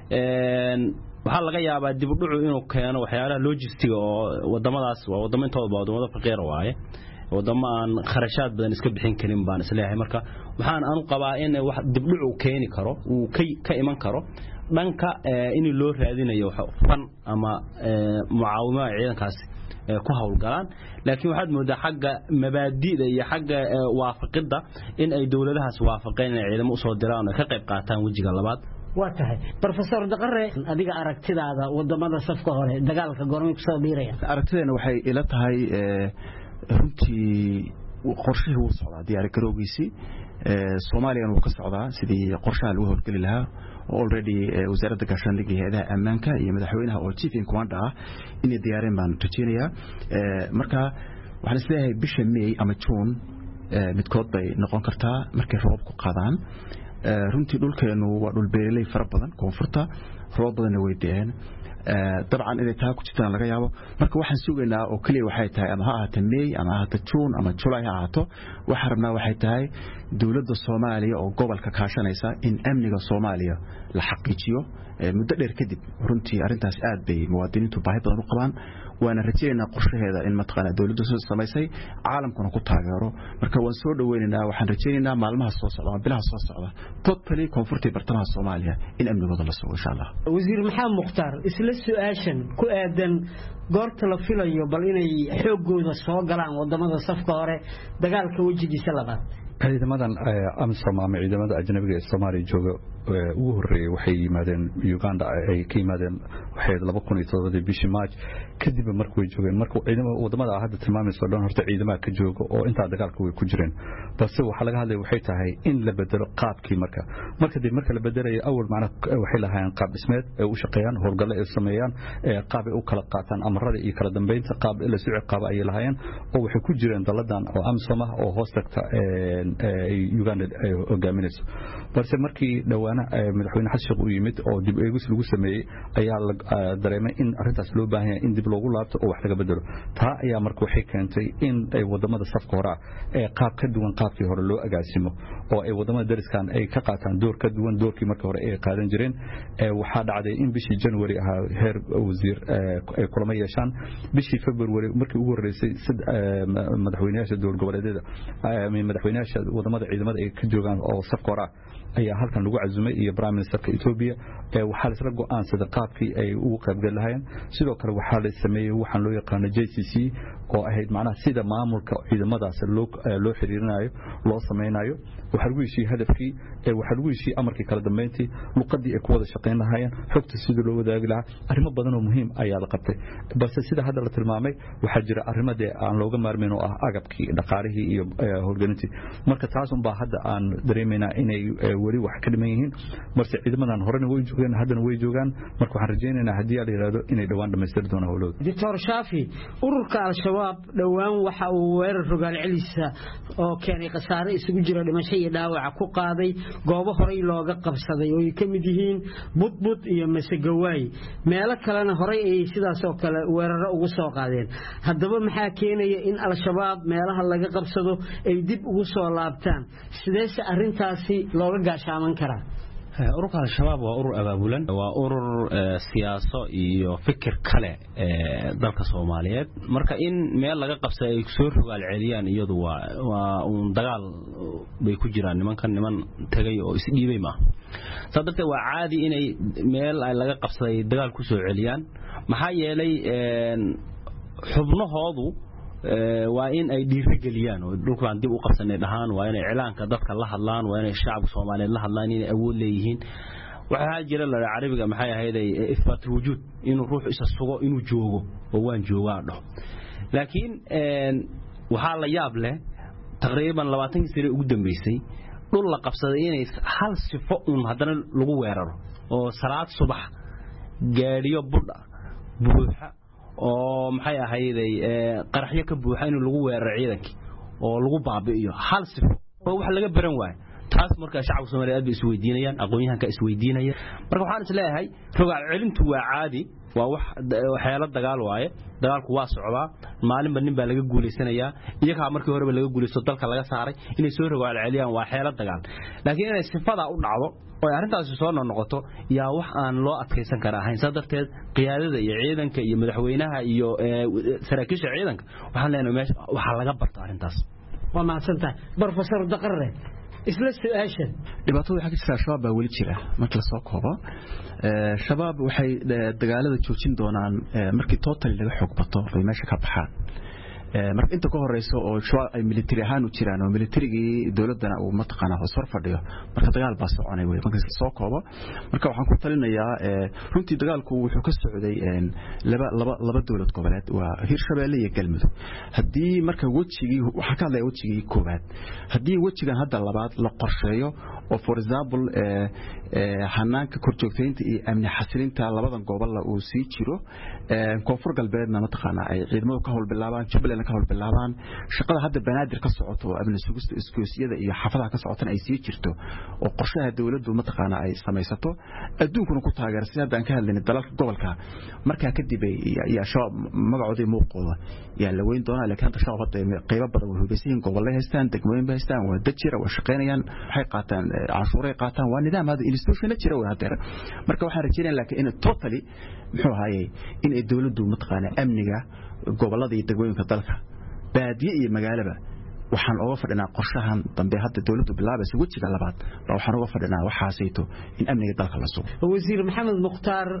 waxa laga yaabaa dib u dhacu inuu keeno waxyaalaha logistiga oo wadamadaas waa wadamo intooda wadamada faqiir waaye wadamo aan kharashaad badan iska bixin karin baan isleeyahay marka waxaan aanu qabaa in wax dib u dhacu keeni karo uu ka iman karo dhanka in loo raadinayo fan ama mucaawimada ciidankaas ku hawlgalaan laakiin waxaad moodaa xagga mabaadi'da iyo xagga waafaqida in ay dawladahaas waafaqeen in ciidamo u soo diraan oo ka qayb qaataan wajiga labaad waa tahay professor Daqare adiga aragtidaada wadamada safka hore dagaalka goorma ku soo biiraya aragtideena waxay ila tahay runtii qorshihii uu socdaa diyaar garowgiisii Soomaaliya uu ka socdaa sidii qorshaha lagu howlgali lahaa already wasaaradda gaashaandhigga iyo hay'adaha ammaanka iyo madaxweynaha oo chief in command ah inay diyaareen baan rajaynayaa marka waxaan isleeyahay bisha May ama June midkood bay noqon kartaa markay roobku qaadaan runtii dhulkeenu waa dhul beeraley fara badan koonfurta roob badan way deeyeen dabcan inay taa ku jirtaan laga yaabo marka waxaan sugaynaa oo kaliya waxay tahay ama ha ahaato May ama ha ahaato June ama July ha ahaato waxaan rabnaa waxay tahay dawladda Soomaaliya oo gobolka kaashanaysa in amniga Soomaaliya la xaqiijiyo muddo dheer kadib runtii arintaas aad bay muwaadiniintu baahi badan u qabaan waana rajaynaynaa qorshaheeda in matqana dawladdu soo samaysay caalamkuna ku taageero marka waan soo dhaweynaynaa waxaan rajaynaynaa maalmaha soo socda ama bilaha soo socda totally koonfurta bartamaha Soomaaliya in amnigooda la sugo insha Allah wasiir Maxamed Mukhtaar isla su'aashan ku aadan goorta la filayo bal inay xoogooda soo galaan wadamada safka hore dagaalka wajigiisa labaad ciidamadan AMSOM ama ciidamada ajnabiga ee Soomaaliya jooga ugu horeeyay waxay yimaadeen Uganda ay ka yimaadeen waxay 2007 bishii March kadib markii way joogeen markii ciidamada wadamada hadda tilmaamayso dhan horta ciidamada ka joogo oo inta dagaalka way ku jireen balse waxa laga hadlay waxay tahay in la bedelo qaabkii marka dib marka la bedelayo awal macna waxay lahaayeen qaab dhismeed ay u shaqeeyaan howlgalo ay sameeyaan qaab ay u kala qaataan amarada iyo kala dambeynta qaab la soo qaab ay lahaayeen oo waxay ku jireen daladan oo AMISOM oo hoos tagta Uganda ay hogaaminayso balse markii dhawaana madaxweyne xasan sheekh uu yimid oo dib eegis lagu sameeyay ayaa la dareemay in arintaas loo baahan yahay in dib loogu laabto oo wax laga bedelo taa ayaa markii waxay keentay in ay wadamada safka hore qaab ka duwan qaabkii hore loo agaasimo oo ay wadamada dariskan ay ka qaataan door ka duwan doorkii markii hore ay qaadan jireen waxa dhacday in bishii January heer wasiir ay kulamo yeeshaan bishii February markii ugu horeysay madaxweynaha dowlad goboleedyada madaxweynaha wadamada ciidamada ay ka joogaan oo safka hore ayaa halkan lagu cazumay iyo prime ministerka Ethiopia waxa la isla go'aansaday qaabkii ay ugu qayb gal lahaayeen sidoo kale waxa la sameeyay waxaan loo yaqaan JCC oo ahayd macnaha sida maamulka ciidamadaas loo xiriirinayo loo sameeynayo waxa lagu heshiiyay hadafkii waxa lagu heshiiyay amarkii kala dambeyntii luqadii ay ku wada shaqeyn lahaayeen xogta sida loo wadaagi lahaa arrimo badan oo muhiim ayaa la qabtay balse sida hadda la tilmaamay waxa jira arrimadii aan looga maarmin oo ah agabkii dhaqaalihii iyo howlgelintii marka taas un baa hadda aan dareemeynaa inay wali wax ka dhiman yihiin balse ciidamadan horena way joogeen haddana way joogaan marka waxaan rajaynaynaa haddii la yiraahdo inay dhawaan dhameystiri doonaan howlahooda Dr. Shafi ururka al-shabaab dhawaan waxa uu weerar rogaal celisa oo keenay khasaare isugu jira dhimasho iyo dhaawac ku qaaday goobo horey looga qabsaday oo ay ka mid yihiin budbud iyo Masagawaay meelo kalena horey ay sidaas oo kale weeraro ugu soo qaadeen haddaba maxaa keenaya in al-shabaab meelaha laga qabsado ay dib ugu soo laabtaan sidee arintaasi looga gaashaaman karaa ururka al-shabaab waa urur abaabulan waa urur siyaaso iyo fikir kale dalka Soomaaliyeed marka in meel laga qabsay ay soo rogaal celiyaan iyadu waa un dagaal bay ku jiraan niman tagay oo isdhiibay ma sababta waa caadi inay meel ay laga qabsaday dagaal ku soo celiyaan maxaa yeelay xubnahoodu waa in ay dhiirigeliyaan oo dhulkan dib u qabsanay dhahaan waa inay cilaanka dadka la hadlaan waa inay shacabka Soomaaliyeed la hadlaan inay awood leeyihiin waxa jira la Carabiga maxay ahayd isbaat wujuud inuu ruux isa sugo inuu joogo oo waan joogaa dhaho laakiin waxa la yaab leh taqriiban 20 sano ugu dambeysay dhul la qabsaday inay hal sifo haddana lagu weeraro oo salaad subax gaariyo buuxa oo maxay ahayday qaraxyo ka buuxa in lagu weeraro ciidanka oo lagu baabi'iyo hal sifo oo wax laga baran waay taas marka shacabka Soomaaliyeed ay isweydiinayaan aqoonyahanka isweydiinaya marka waxaan isleeyahay rogaal celintu waa caadi waa wax xeelad dagaal waaye dagaalku waa socdaa maalinba nin baa laga guuleysanayaa iyaga markii horeba laga guuleysto dalka laga saaray inay soo rogaal celiyaan waa xeelad dagaal laakiin inay sifada u dhacdo oo arintaasi soo noqoto yaa wax aan loo adkeysan karaa ahayn sadarteed qiyaadada iyo ciidanka iyo madaxweynaha iyo saraakiisha ciidanka waxaan leenahay meesha waxa laga barto arintaas waa maadsantahay professor Daqarre isla su'aashan dhibaatada waxa ka jira shabaab baa wali jira marka la soo koobo shabaab waxay dagaalada joojin doonaan markii total laga xog bato oo meesha ka baxaan marka inta ka horeyso oo shabaab ay military ahaan u jiraan oo militarigii dawladana uu mataqaana hoos fadhiyo marka dagaal baa soconay way marka soo koobo marka waxaan ku talinayaa runtii dagaalku wuxuu ka socday laba dawlad goboleed waa Hirshabeelle iyo Galmudug hadii marka wajigii waxa ka hadlay wajigii koobaad hadii wajigan hadda labaad la qorsheeyo oo for example hanaanka korjoogteynta iyo amni xasilinta labadan gobol uu sii jiro koonfur galbeedna mataqaana ay ciidamadu ka howl bilaabaan Jubaland ka howl bilaabaan shaqada hadda banaadir ka socoto amni sugista iskoosiyada iyo xafadaha ka socotan ay sii jirto oo qorshaha dawladdu mataqaana ay samaysato adduunkuna ku taageersan hadda aan ka hadlaynay dalalka gobolka marka kadib ay shabaab magacoodii muuqooda yaa la weyn doonaa laakiin hadda shabaab hadda qayb badan oo hubeysan gobolada haystaan degmooyin ba haystaan waa dad jira waa shaqeynayaan waxay qaataan cashuuray qaataan waa nidaam hada institution jira waa hadda marka waxaan rajaynayaa laakiin in totally muxuu ahaayay in ay dawladdu mataqaana amniga gobolada iyo degmooyinka dalka baadiye iyo magaalaba waxaan uga fadhinaa qorshahan dambe hadda dawladdu bilaabayso wajiga labaad waxaan uga fadhinaa waxaasayto in amniga dalka la sugo wasiir Maxamed Mukhtaar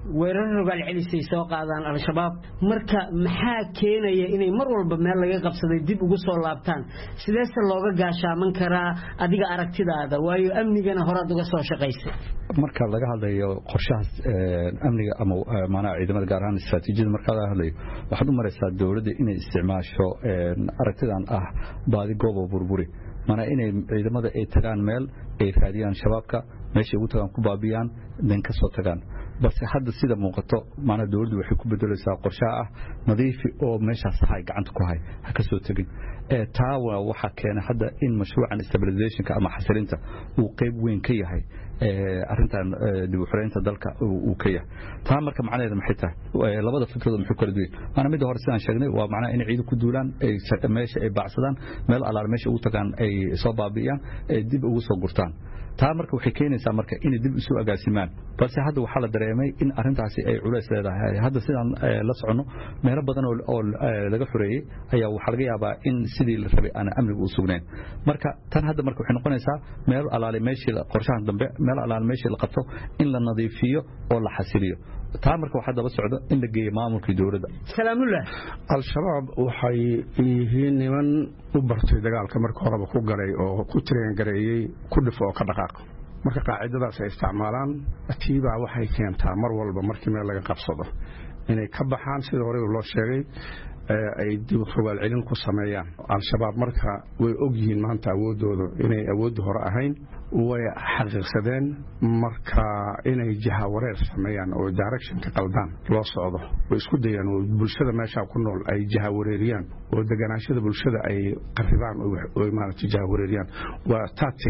weerar rogaal celisay soo qaadaan al-shabaab marka maxaa keenaya inay mar walba meel laga qabsaday dib ugu soo laabtaan sideese looga gaashaaman karaa adiga aragtidaada waayo amnigana horaad uga soo shaqaysay marka laga hadlayo qorshaha amniga ama maanaha ciidamada gaar ahaan istaraatiijiyada marka laga hadlayo waxaad u maraysaa dawladda inay isticmaasho aragtidan ah baadi goob oo burburi maana inay ciidamada ay tagaan meel ay raadiyaan shabaabka meesha ugu tagaan ku baabiyaan dan ka soo tagaan balse hadda sida muuqato maana dawladdu waxay ku bedelaysaa qorshaha ah nadiifi oo meeshaas hay gacanta ku hay ha ka soo tagin taa waxa keenay hadda in mashruucan stabilizationka ama xasilinta uu qayb weyn ka yahay arintan dib u xiraynta dalka uu ka yahay taa marka macnaheedu maxay tahay labada fikrado muxuu kala duwan maana mid hore sidaan sheegnay waa macnaha in ciidu ku duulaan ay meesha ay baacsadaan meel alaal meesha ugu tagaan ay soo baabiyaan dib ugu soo gurtaan taa marka waxay keenaysaa marka in dib isu agaasimaan balse hadda waxa la dareemay in arintaasi ay culays leedahay hadda sidaan la socono meelo badan oo laga xureeyay ayaa waxa laga yaabaa in sidii la rabay aan amniga u sugnayn marka tan hadda marka waxay noqonaysaa meel alaal meeshii qorshahan dambe meel alaal meeshii la qabto in la nadiifiyo oo la xasiliyo taa marka waxa daba socdo in la geeyo maamulkii dawladda salaamullah al-shabaab waxay yihiin niman u bartay dagaalka marka horeba ku galay oo ku tireen gareeyay ku dhifo oo ka dhaqaaq marka qaacidadaas ay isticmaalaan tiibaa waxay keentaa mar walba markii meel laga qabsado inay ka baxaan sida hore loo sheegay ay dib rogaal celin ku sameeyaan al-shabaab marka way og yihiin maanta awoodooda inay awood hore ahayn way xaqiiqsadeen marka inay jaha wareer sameeyaan oo direction ka qaldaan loo socdo way isku dayaan oo bulshada meesha ku nool ay jaha wareeriyaan oo deganaashada bulshada ay qaribaan oo maaragtay jaha wareeriyaan waa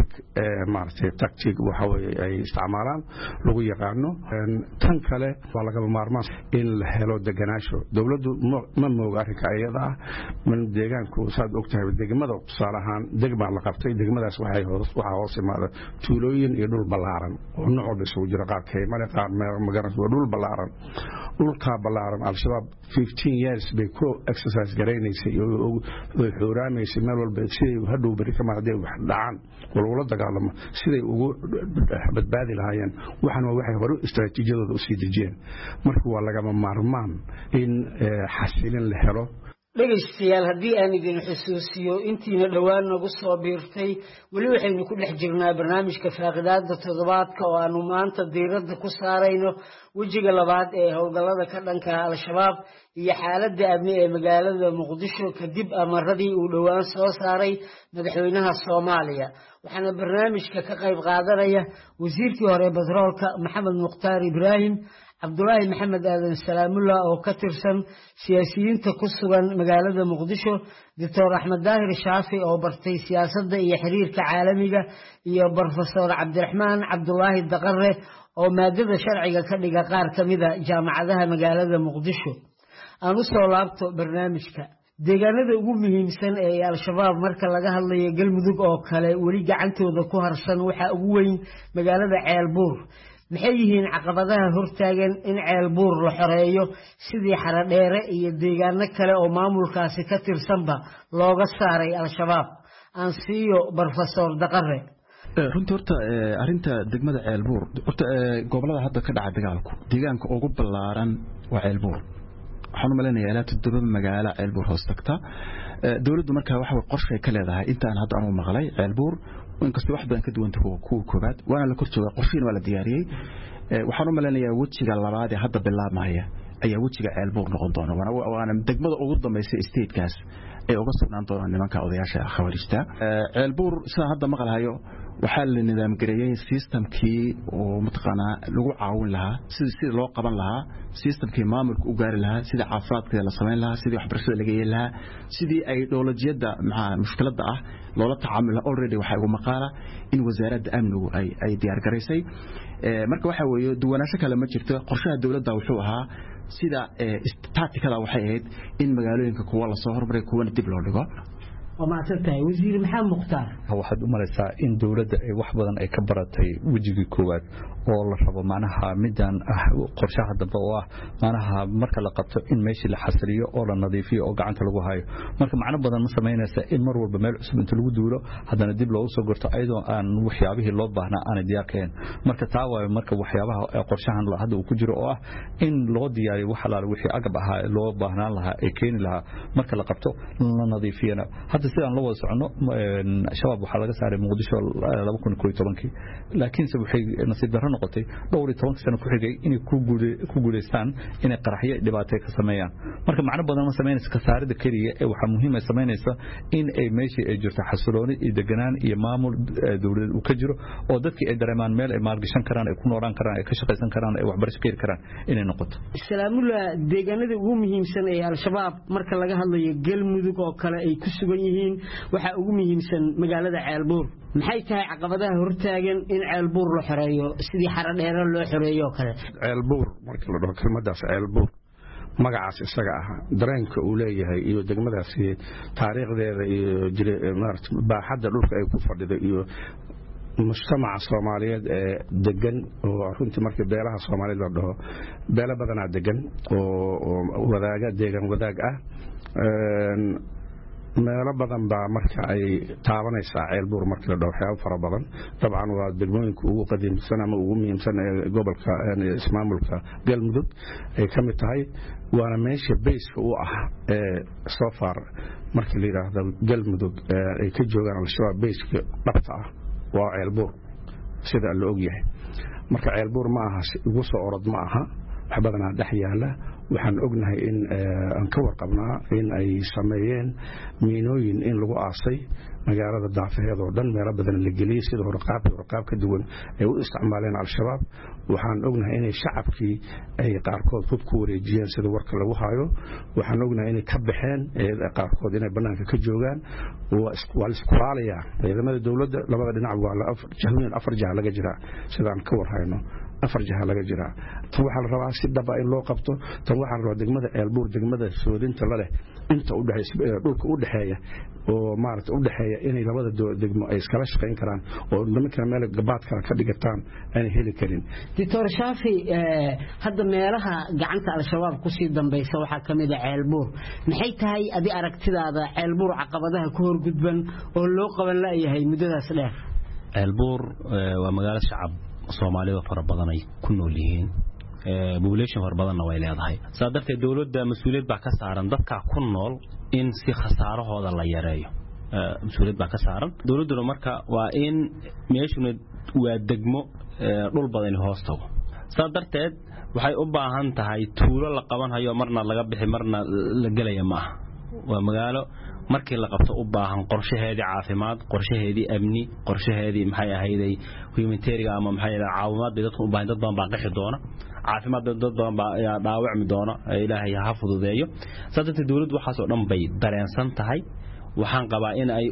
tactic waxa way ay isticmaalaan lagu yaqaano tan kale waa laga maarmaan in la helo deganaasho dawladdu ma mooga arrinka ayada ah man deegaanku saad ogtahay degmada tusaalahaan degma la qabtay degmadaas waxa hoos imaada tuulooyin iyo dhul ballaaran oo nooc walba isugu jira qaar keymale qaar magaranaysa waa dhul ballaaran dhulkaa ballaaran al-shabaab 15 years bay ku exercise garaynaysay oo xuuraamaysay meel walba siday hadhow beri kama hadday wax dhacaan walwala dagaalamo siday ugu badbaadi lahaayeen waxaan waa waxay hore istaraatiijiyadooda u sii dejiyeen marka waa lagama maarmaan in xasilin la helo dhegaystayaal haddii aan idin xusuusiyo intiina dhowaan nagu soo biirtay weli waxaynu ku dhex jirnaa barnaamijka faaqidaada toddobaadka oo aanu maanta diiradda ku saarayno wejiga labaad ee howlgallada ka dhanka al-shabaab iyo xaaladda amni ee magaalada muqdisho kadib amaradii uu dhowaan soo saaray madaxweynaha soomaaliya waxaana barnaamijka ka qayb qaadanaya wasiirkii hore batroolka maxamed mukhtaar ibraahim cabdulaahi maxamed aadan salaamullah oo ka tirsan siyaasiyiinta ku sugan magaalada muqdisho doctor axmed daahir shaafi oo bartay siyaasadda iyo xiriirka caalamiga iyo brofesor cabdiraxmaan cabdulaahi daqare oo maadada sharciga ka dhiga qaar ka mida jaamacadaha magaalada muqdisho aan u soo laabto barnaamijka deegaanada ugu muhiimsan ee al-shabaab marka laga hadlayo galmudug oo kale weli gacantooda ku harsan waxaa ugu weyn magaalada ceelbuur maxay yihiin caqabadaha hortaagan in ceelbuur la xoreeyo sidii xaradheere iyo deegaano kale oo maamulkaasi ka tirsanba looga saaray al-shabaab aan siiyo brofesor daqare runtii horta arinta degmada ceelbuur horta gobolada hadda ka dhaca dagaalku deegaanka ugu ballaaran waa ceelbuur waxaan u maleynayaa ilaa 7 magaalo ceelbuur hoos tagta dawladdu markaa waxa qorshe ka leedahay intaan hadda aanu maqlay ceelbuur inkastoo wax badan ka duwan tahay kuwa koobaad waana la korjooga qorsheyn waa la diyaariyay waxaan u maleynayaa wejiga labaad ee hadda bilaabmaya ayaa wejiga ceelbuur noqon doona waana degmada ugu dambeysay statekaas ee uga sugnaan doona nimanka odayaasha khawaarijta ceelbuur sida hadda maqlahayo waxaa la nidaam gareeyay systemkii oo mataqaanaa lagu caawin lahaa sida loo qaban lahaa systemkii maamulka u gaari lahaa sida caafimaadka la sameyn lahaa sidii waxbarashada laga yeeli lahaa sidii ay dawladiyada mushkiladda ah loola tacaamul already waxa ugu maqaala in wasaaradda amnigu ay diyaar gareysay marka waxa weeye duwanaansho kale ma jirto qorshaha dawladda wuxuu ahaa sida tacticada waxay ahayd in magaalooyinka kuwa la soo hormaray kuwana dib loo dhigo ومعتنتهي وزير محمد مختار waxaad u maraysaa in dawladda ay wax badan ay ka baratay wajigii koowaad oo la rabo macnaha midaan qorshaha dambe oo ah macnaha marka la qabto in meeshii la xasiliyo oo la nadiifiyo oo gacanta lagu hayo marka macno badan ma sameynaysa in mar walba meel cusub inta lagu duulo haddana dib loogu soo gorto ayadoo aan waxyaabihii loo baahnaa aanay diyaar ka ahayn marka taa waayo marka waxyaabaha qorshahan hadda uu ku jiro oo ah in loo diyaariyo wax alaal wixii agab ahaa loo baahnaan lahaa ee keeni lahaa marka la qabto la nadiifiyana hadda sidaan la wada socono shabaab waxaa laga saaray muqdisho 2011 laakiinse waxay nasiib darro noqotay dhowr iyo 10 sano ku xigay inay ku guuleystaan inay qaraxyo dhibaato ka sameeyaan marka macno badan ma sameynaysa ka saarida kaliya ee waxa muhiim ah sameynaysa in ay meeshii ay jirto xasilooni iyo deganaan iyo maamul dawlad uu ka jiro oo dadkii ay dareemaan meel ay maalgashan karaan ay ku noolaan karaan ay ka shaqaysan karaan ay waxbarasho ka heli karaan inay noqoto salaamula deegaanada ugu muhiimsan ee al-shabaab marka laga hadlayo galmudug oo kale ay ku sugan yihiin waxa ugu muhiimsan magaalada Ceelbuur maxay tahay caqabadaha hortaagan in Ceelbuur la xoreeyo sidii xaradheer loo xoreeyo kale Ceelbuur marka la dhaho kelmaddaas Ceelbuur magacaas isaga ah dareenka uu leeyahay iyo degmadaasi taariikhdeeda iyo baaxadda dhulka ay ku fadhido iyo mujtamaca Soomaaliyeed ee degan oo runtii markii beelaha Soomaaliyeed la dhaho beela badanaa degan oo wadaaga deegan wadaag ah meelo badan baa marka ay taabanaysaa Ceelbuur markii la dhaho waxyaabo fara badan dabcan waa degmooyinka ugu qadiimsan ama ugu muhiimsan ee gobolka ismaamulka Galmudug ay ka mid tahay waana meesha base u ah so far markii la yiraahdo Galmudug ay ka joogaan al-shabaab base dhabta ah waa Ceelbuur sida la og yahay marka Ceelbuur ma aha ugu soo orod ma aha wax badan dhex yaala waxaan ognahay in aan ka warqabnaa in ay sameeyeen miinooyin in lagu aasay magaalada daafaheeda oo dhan meelo badan la geliyay sida horqaab ka duwan ay u isticmaaleen al-shabaab waxaan ognahay in shacabkii ay qaarkood hub ku wareejiyeen sida warka lagu hayo waxaan ognahay in ka baxeen qaarkood inay banaanka ka joogaan waa isku raaliya ciidamada dawladda labada dhinac waa la afar jaha laga jira sidaan ka warhayno afar jaha laga jira tan waxa la rabaa si dhab ah in loo qabto tan waxa la rabaa degmada Ceelbuur degmada soodinta la leh inta u dhaxaysa dhulka u dhaxeeya oo maarta u dhaxeeya inay labada degmo ay iskala shaqeyn karaan oo nimanka meel gabaad kala ka dhigataan aan heli karin Dr. Shafi hadda meelaha gacanta al-shabaab ku sii dambaysa waxa kamid ah Ceelbuur maxay tahay adi aragtidaada Ceelbuur caqabadaha ku horgudban oo loo qaban laayahay muddadaas dheer Ceelbuur waa magaalo shacab Soomaalida fara badan ay ku nool yihiin population fara badan way leedahay sadarteed dawladda mas'uuliyad baa ka saaran dadka ku nool in si khasaarahooda la yareeyo mas'uuliyad baa ka saaran dawladdu marka waa in meeshuna waa degmo dhul badan hoos tago sadarteed waxay u baahan tahay tuulo la qaban hayo marna laga bixi marna la galaya ma aha waa magaalo markii la qabto u baahan qorshaheedii caafimaad qorshaheedii amni qorshaheedii maxay ahayday humanitarian ama maxay caawimaad dadku u baahan dad badan baa qixi doona caafimaad dad badan baa dhaawacmi doona ilaahay ha fududeeyo sababta dawladdu waxaas oo dhan bay dareensan tahay waxaan qabaa in ay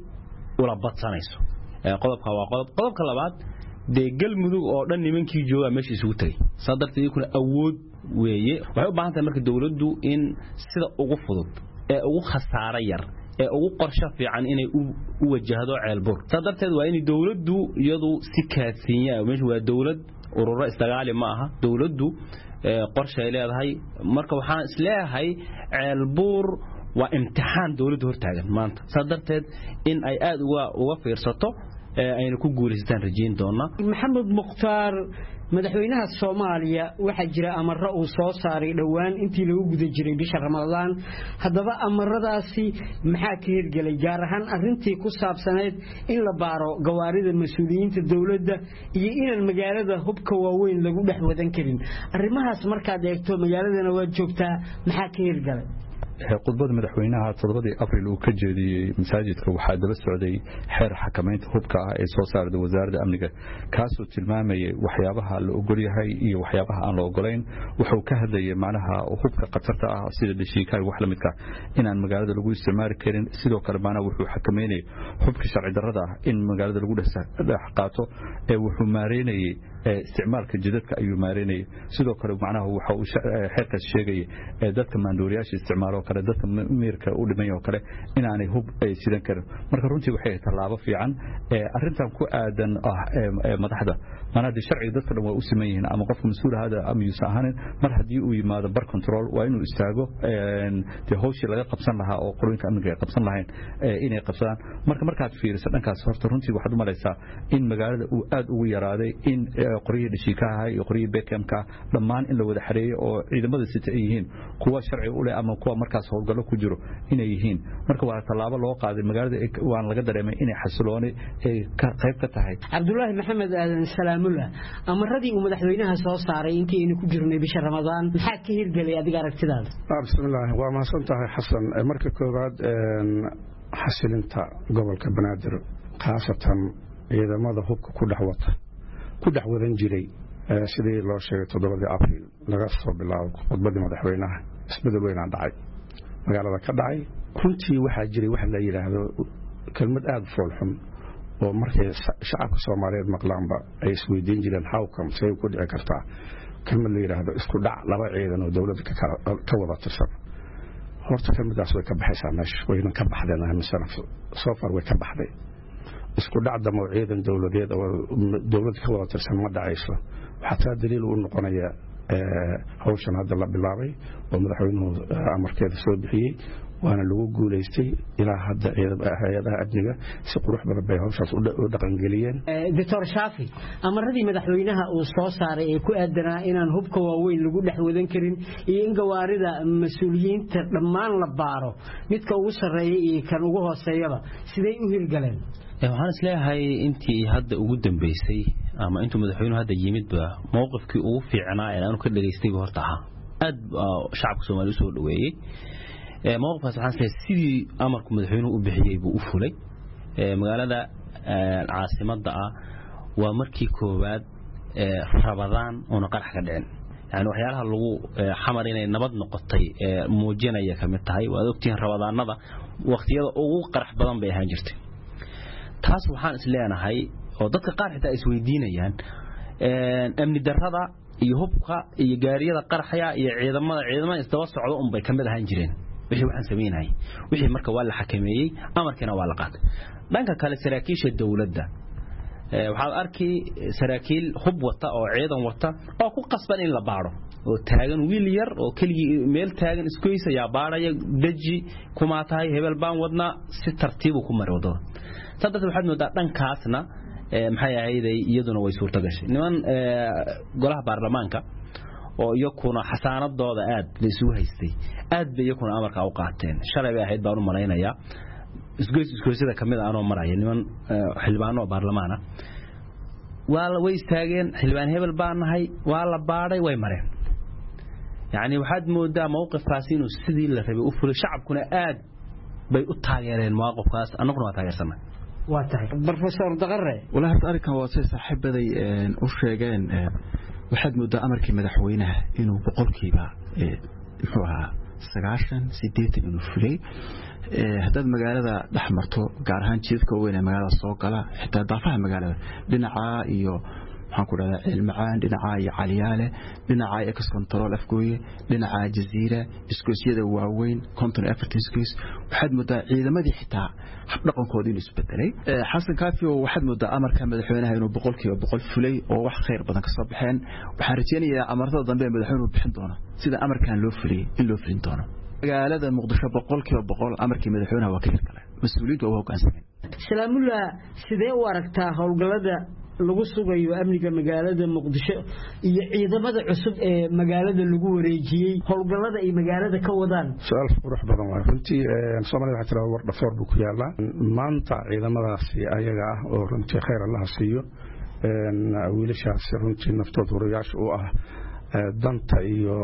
ula badsanayso qodobka waa qodobka labaad de Galmudug oo dhan nimankii jooga meesha isugu tagay sadarteed kuna awood weeye waxay u baahan tahay marka dawladdu in sida ugu fudud ee ugu khasaaro yar ee ugu qorshe fiican inay u wajahdo Ceelbuur sadarteed waa in dawladdu iyadu si kaasinya meesha waa dawlad ururo istagaali ma aha dawladdu qorshe ay leedahay marka waxaan isleeyahay Ceelbuur waa imtixaan dawladdu hortaagan maanta sadarteed in ay aad uga fiirsato ayna ku guuleystaan rajeyn doona Maxamed Mukhtaar madaxweynaha Soomaaliya waxa jira amarro uu soo saaray dhawaan intii lagu guda jiray bisha Ramadaan hadaba amaradaasi maxaa ka hirgalay gaar ahaan arintii ku saabsaneed in la baaro gawaarida mas'uuliyiinta dawladda iyo in magaalada hubka waaweyn lagu dhex wadan karin arrimahaas markaad eegto magaaladana waa joogtaa maxaa ka hirgalay khudbada madaxweynaha 7 Abriil uu ka jeediyay masaajidka waxa daba socday xeer xakamaynta hubka ah ee soo saarday wasaaradda amniga kaasoo tilmaamayay waxyaabaha la ogol yahay iyo waxyaabaha aan la ogolayn wuxuu ka hadlayay macnaha hubka qatarta ah sida dhashiika wax la midka inaan magaalada lagu isticmaali karin sidoo kale macnaha wuxuu xakameynay hubka sharci darrada ah in magaalada lagu dhex qaato ee wuxuu maareynayay isticmaalka jidadka ayuu maareynayay sidoo kale macnaha waxa uu xeerkaas sheegayay dadka maandooriyaasha isticmaalo kale dadka miirka u dhimay oo kale inaanay hub ay sidan karin marka runtii waxay tallaabo fiican arrintan ku aadan madaxda manadi sharci dadka dhan waa u siman yihiin ama qofka mas'uul hada ama yuusan ahayn mar haddii uu yimaado bar control waa inuu istaago hawshii laga qabsan lahaa oo qorooyinka amniga ay qabsan lahayn inay qabsadaan markaad fiiriso dhankaas horta runtii waxaad u malaysaa in magaalada uu aad ugu yaraaday in qoryihii dhashiikaha iyo qoryihii bekamka dhammaan in la wada xareeyo oo ciidamada sita ay yihiin kuwa sharci u leh ama kuwa markaas howlgallo ku jiro inay yihiin marka waa tallaabo loo qaaday magaalada waan laga dareemay inay xasilooni ay qayb ka tahay cabdullaahi maxamed aadan salaamullah amaradii uu madaxweynaha soo saaray intii aynu ku jirnay bisha ramadaan maxaa ka hirgelay adiga aragtidaada bismillaah waa mahadsan tahay xasan marka koowaad xasilinta gobolka banaadir khaasatan ciidamada hubka ku dhex wadan jiray sidii loo sheegay 7 abriil laga soo bilaabo khudbadii madaxweynaha isbedel weynaa dhacay magaalada ka dhacay runtii waxaa jiray wax la yiraahdo kelmad aad foolxun oo markay shacabka Soomaaliyeed maqlaanba ay isweydiin jireen how come say ku dhici kartaa kelmad la yiraahdo isku dhac laba ciidan oo dawladda ka wada tirsan horta kelmadaas way ka baxaysaa meesha wayna ka baxdeen amisana soo far way ka baxday isku dhac damo ciidan dawladeed oo dawladda ka wada tirsan ma dhacayso xataa daliil uu noqonaya hawshan hadda la bilaabay oo madaxweynuhu amarkeeda soo bixiyay waana lagu guuleystay ilaa hadda hay'adaha amniga si qurux badan bay hawshaas u dhaqan geliyeen Dr. Shafi amaradii madaxweynaha uu soo saaray ee ku aadanaa inaan hubka waaweyn lagu dhex wadan karin iyo in gawaarida mas'uuliyiinta dhammaan la baaro midka ugu sareeya iyo kan ugu hooseeyaba sidee u hirgaleen waxaan isleeyahay intii hadda ugu dambeysay ama intuu madaxweynuhu hadda yimidba mowqifkii ugu fiicnaa ee aanu ka dhageystay horta ahaa aad shacabka Soomaaliyeed soo dhaweeyay mowqifkaas waxaan isleeyahay sidii amarku madaxweynuhu u bixiyay buu u fulay magaalada caasimadda ah waa markii koowaad Ramadaan oo qarax ka dhicin yani waxyaalaha lagu xamar inay nabad noqotay muujinaya kamid tahay waa ogtiin Ramadaanada waqtiyada ugu qarax badan bay ahaan jirtay taas waxaan isleenahay oo dadka qaar xitaa isweydiinayaan amni darrada iyo hubka iyo gaariyada qaraxaya iyo ciidamada isdaba socdo bay kamid ahaan jireen wixii waxaan sameeyay wixii marka waa la xakameeyay amarkina waa la qaatay dhanka kale saraakiisha dawladda waxaad arkay saraakiil hub wata oo ciidan wata oo ku qasban in la baaro oo taagan wiil yar oo kaliya meel taagan isku haysa baaraya daji kuma tahay hebel baan wadna si tartiib ku marwado saddex waxaad moodaa dhankaasna maxay ahaydey iyaduna way suurta gashay niman golaha baarlamaanka oo iyakuna xasaanadooda aad la isu haystay aad bay iyakuna amarka u qaateen shalay bay ahayd baan u maleynaya isgoysida kamid ah oo maraya niman xildhibaano baarlamaana waa la way istaageen xildhibaan hebel baan nahay waa la baaray way mareen yani waxaad moodaa mowqifkaas inuu sidii la rabay u fulay shacabkuna aad bay u taageereen mowqifkaas annaguna waa taageersanay waa tahay professor Daqare walahi hadda arkan waa say saaxiibaday u sheegeen waxaad moodaa amarkii madaxweynaha inuu boqolkiiba muxuu ahaa 98 inuu fulay haddaad magaalada dhex marto gaar ahaan jidadka weyn ee magaalada soo gala xitaa daafaha magaalada dhinaca iyo waxaan ku dhahdaa cilmacaan dhinaca iyo caliyaale dhinaca ex control afgooye dhinaca jaziira iskuusyada waaweyn konton afartiskiis waxaad moodaa ciidamadii xitaa dhaqankooda inuu isbedelay xasan kaafi waxaad moodaa amarka madaxweynaha inuu boqolkiiba boqol fulay oo wax khayr badan ka soo baxeen waxaan rajaynayaa amarada dambe madaxweynuhu bixin doono sida amarkan loo fuliyay in loo fulin doono magaalada muqdisho boqolkiiba boqol amarkii madaxweynaha waa ka hirgalay mas'uuliyiintu waa hoggaansameen salaamullah sidee u aragtaa howlgallada lagu sugayo amniga magaalada muqdisho iyo ciidamada cusub ee magaalada lagu wareejiyay howlgallada ay magaalada ka wadaan su'aal qurux badan waa runtii Soomaaliya waxa tiraa war dhafoor buu ku yaalaa maanta ciidamadaasi ayaga ah oo runtii khayr Allah siiyo wiilashaas runtii naftooda hurayaasha u ah danta iyo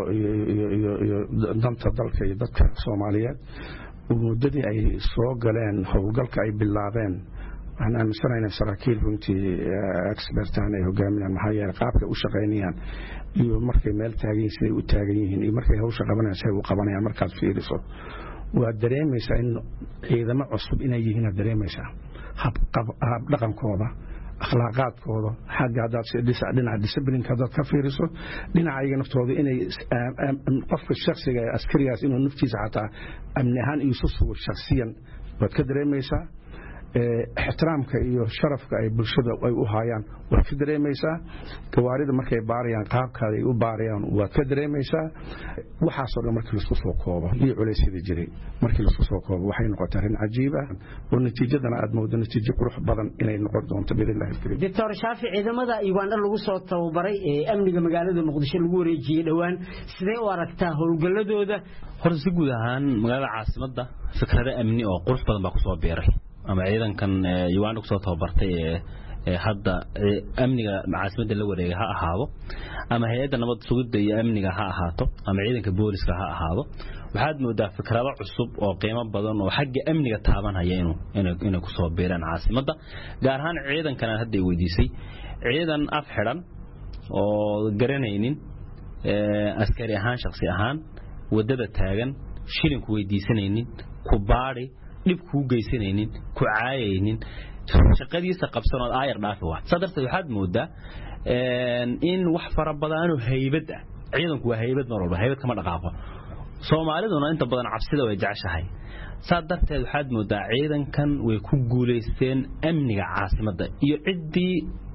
danta dalka iyo dadka Soomaaliyeed muddadii ay soo galeen howlgalka ay bilaabeen waxaan aaminsanaynaa saraakiil runtii expertaan ay hogaaminayaan maxaa yeelay qaabka u shaqaynayaan iyo markay meel taagan yihiin siday u taagan yihiin iyo markay hawsha qabanayaan siday u qabanayaan markaad fiiriso waa dareemaysaa in ciidamo cusub inay yihiin dareemaysaa hab dhaqankooda akhlaaqaadkooda xagga dhinaca disciplinka haddaad ka fiiriso dhinaca iyaga naftooda inay qofka shakhsiga ee askarigaas inuu naftiisa xataa amni ahaan isu sugo shakhsiyan waad ka dareemaysaa ixtiraamka iyo sharafka ay bulshada ay u hayaan waad ka dareemaysaa gawaarida markay baarayaan qaabkaada ay u baarayaan waad ka dareemaysaa waxaasoo dhan markii laisku soo koobo iyo culaysyada jiray markii laisku soo koobo waxay noqotay arrin cajiib ah oo natiijadana aad moodo natiijo qurux badan inay noqon doonto biidnillahi alkariim. Dr. Shaafi, ciidamada Uganda lagu soo tababaray ee amniga magaalada Muqdisho lagu wareejiyay dhawaan sidee u aragtaa howlgaladooda? Horta si guud ahaan magaalada caasimadda fikrado amni oo qurux badan baa ku soo beeray ama ciidankan Uganda ku soo tababartay hadda amniga caasimadda la wareegay ha ahaado ama hay'adda nabad sugidda iyo amniga ha ahaato ama ciidanka booliska ha ahaado waxaad moodaa fikrado cusub oo qiimo badan oo xagga amniga taabanaya inay ku soo beeraan caasimadda gaar ahaan ciidankan hadda ay weydiisay ciidan af xiran oo garanaynin askari ahaan shakhsi ahaan wadada taagan shilinku weydiisanaynin ku baari dib ku geysanaynin ku caayaynin shaqadiisa qabsan oo aayar dhaafi wax sadarteed waxaad moodaa in wax fara badan oo haybad ah ciidanku waa haybad mar walba haybad kama dhaqaaqo Soomaaliduna inta badan cabsida way jeceshahay sadarteed waxaad moodaa ciidankan way ku guuleysteen amniga caasimadda iyo cidii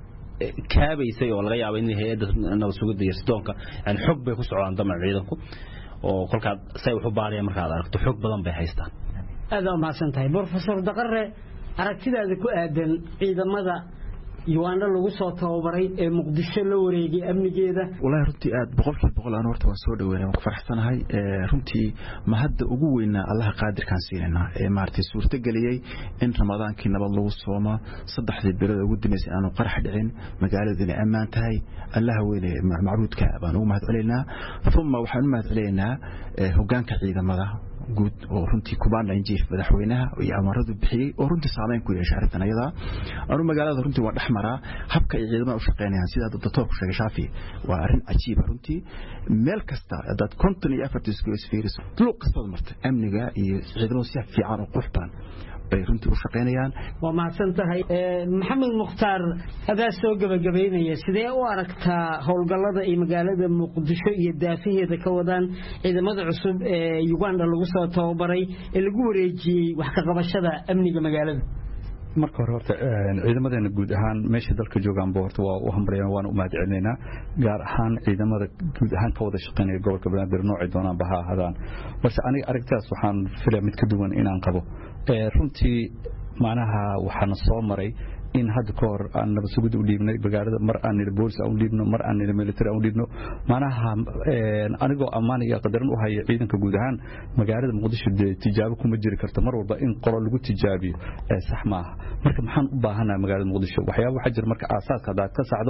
kaabaysay oo laga yaabo in hay'adda nabad sugidda iyo sidoonka aan xog bay ku socdaan damac ciidanku oo kolkaad say wax u baarayaan markaad aragto xog badan bay haystaan. aad u mahadsantahay Professor Daqare aragtidaada ku aadan ciidamada Uganda lagu soo tababaray ee Muqdisho la wareegay amnigeeda. Wallahi runtii aad 100% aan horta waan soo dhaweeyay waan ku faraxsanahay runtii ma hadda ugu weynaa Allah qaadirkan siinayna maartay suurta galiyay in Ramadaankii nabad lagu sooma saddexdii bilood ugu dambeysay aanu qarax dhicin magaaladana ammaan tahay Allah weynay macruudka baan ugu mahadceleynaa thumma waxaan u mahadceleynaa hoggaanka ciidamada guud oo runtii kubaan injiif madaxweynaha iyo amaradu bixiyay oo runtii saameyn ku yeeshay arrintan ayada anu magaalada runtii waa dhaxmara habka ay ciidamada u shaqeynayaan sida doctor ku sheegay Shaafi waa arrin cajiib runtii meel kasta dad 54 isku isfiiriso luq kasta martay amniga iyo ciidamada si fiican oo qurux badan bay runtii u shaqeynayaan. waa mahadsantahay Maxamed Mukhtaar hada soo gabagabeynaya sidee u aragtaa howlgallada ee magaalada Muqdisho iyo daafaheeda ka wadaan ciidamada cusub ee Uganda lagu soo tababaray ee lagu wareejiyay wax ka qabashada amniga magaalada? marka hore horta ciidamadeena guud ahaan meesha dalka joogaan boorto waa u hambalyeeyaan waan u mahadcelinaynaa gaar ahaan ciidamada guud ahaan ka wada shaqeynaya gobolka Banaadir noocay doonaan baha hadaan balse aniga aragtaas waxaan filay mid ka duwan inaan qabo runtii macnaha waxaan soo maray in had koor aan nabad sugid u dhiibnay magaalada mar aan booliis u dhiibno mar aan military u dhiibno macnaha anigoo ammaan iyo qadarin u hayay ciidanka guud ahaan magaalada Muqdisho tijaabo kuma jiri karto mar walba in qolo lagu tijaabiyo sax maaha marka maxaan u baahanahay magaalada Muqdisho waxyaabo waxa jira marka aasaaska hada ka sacdo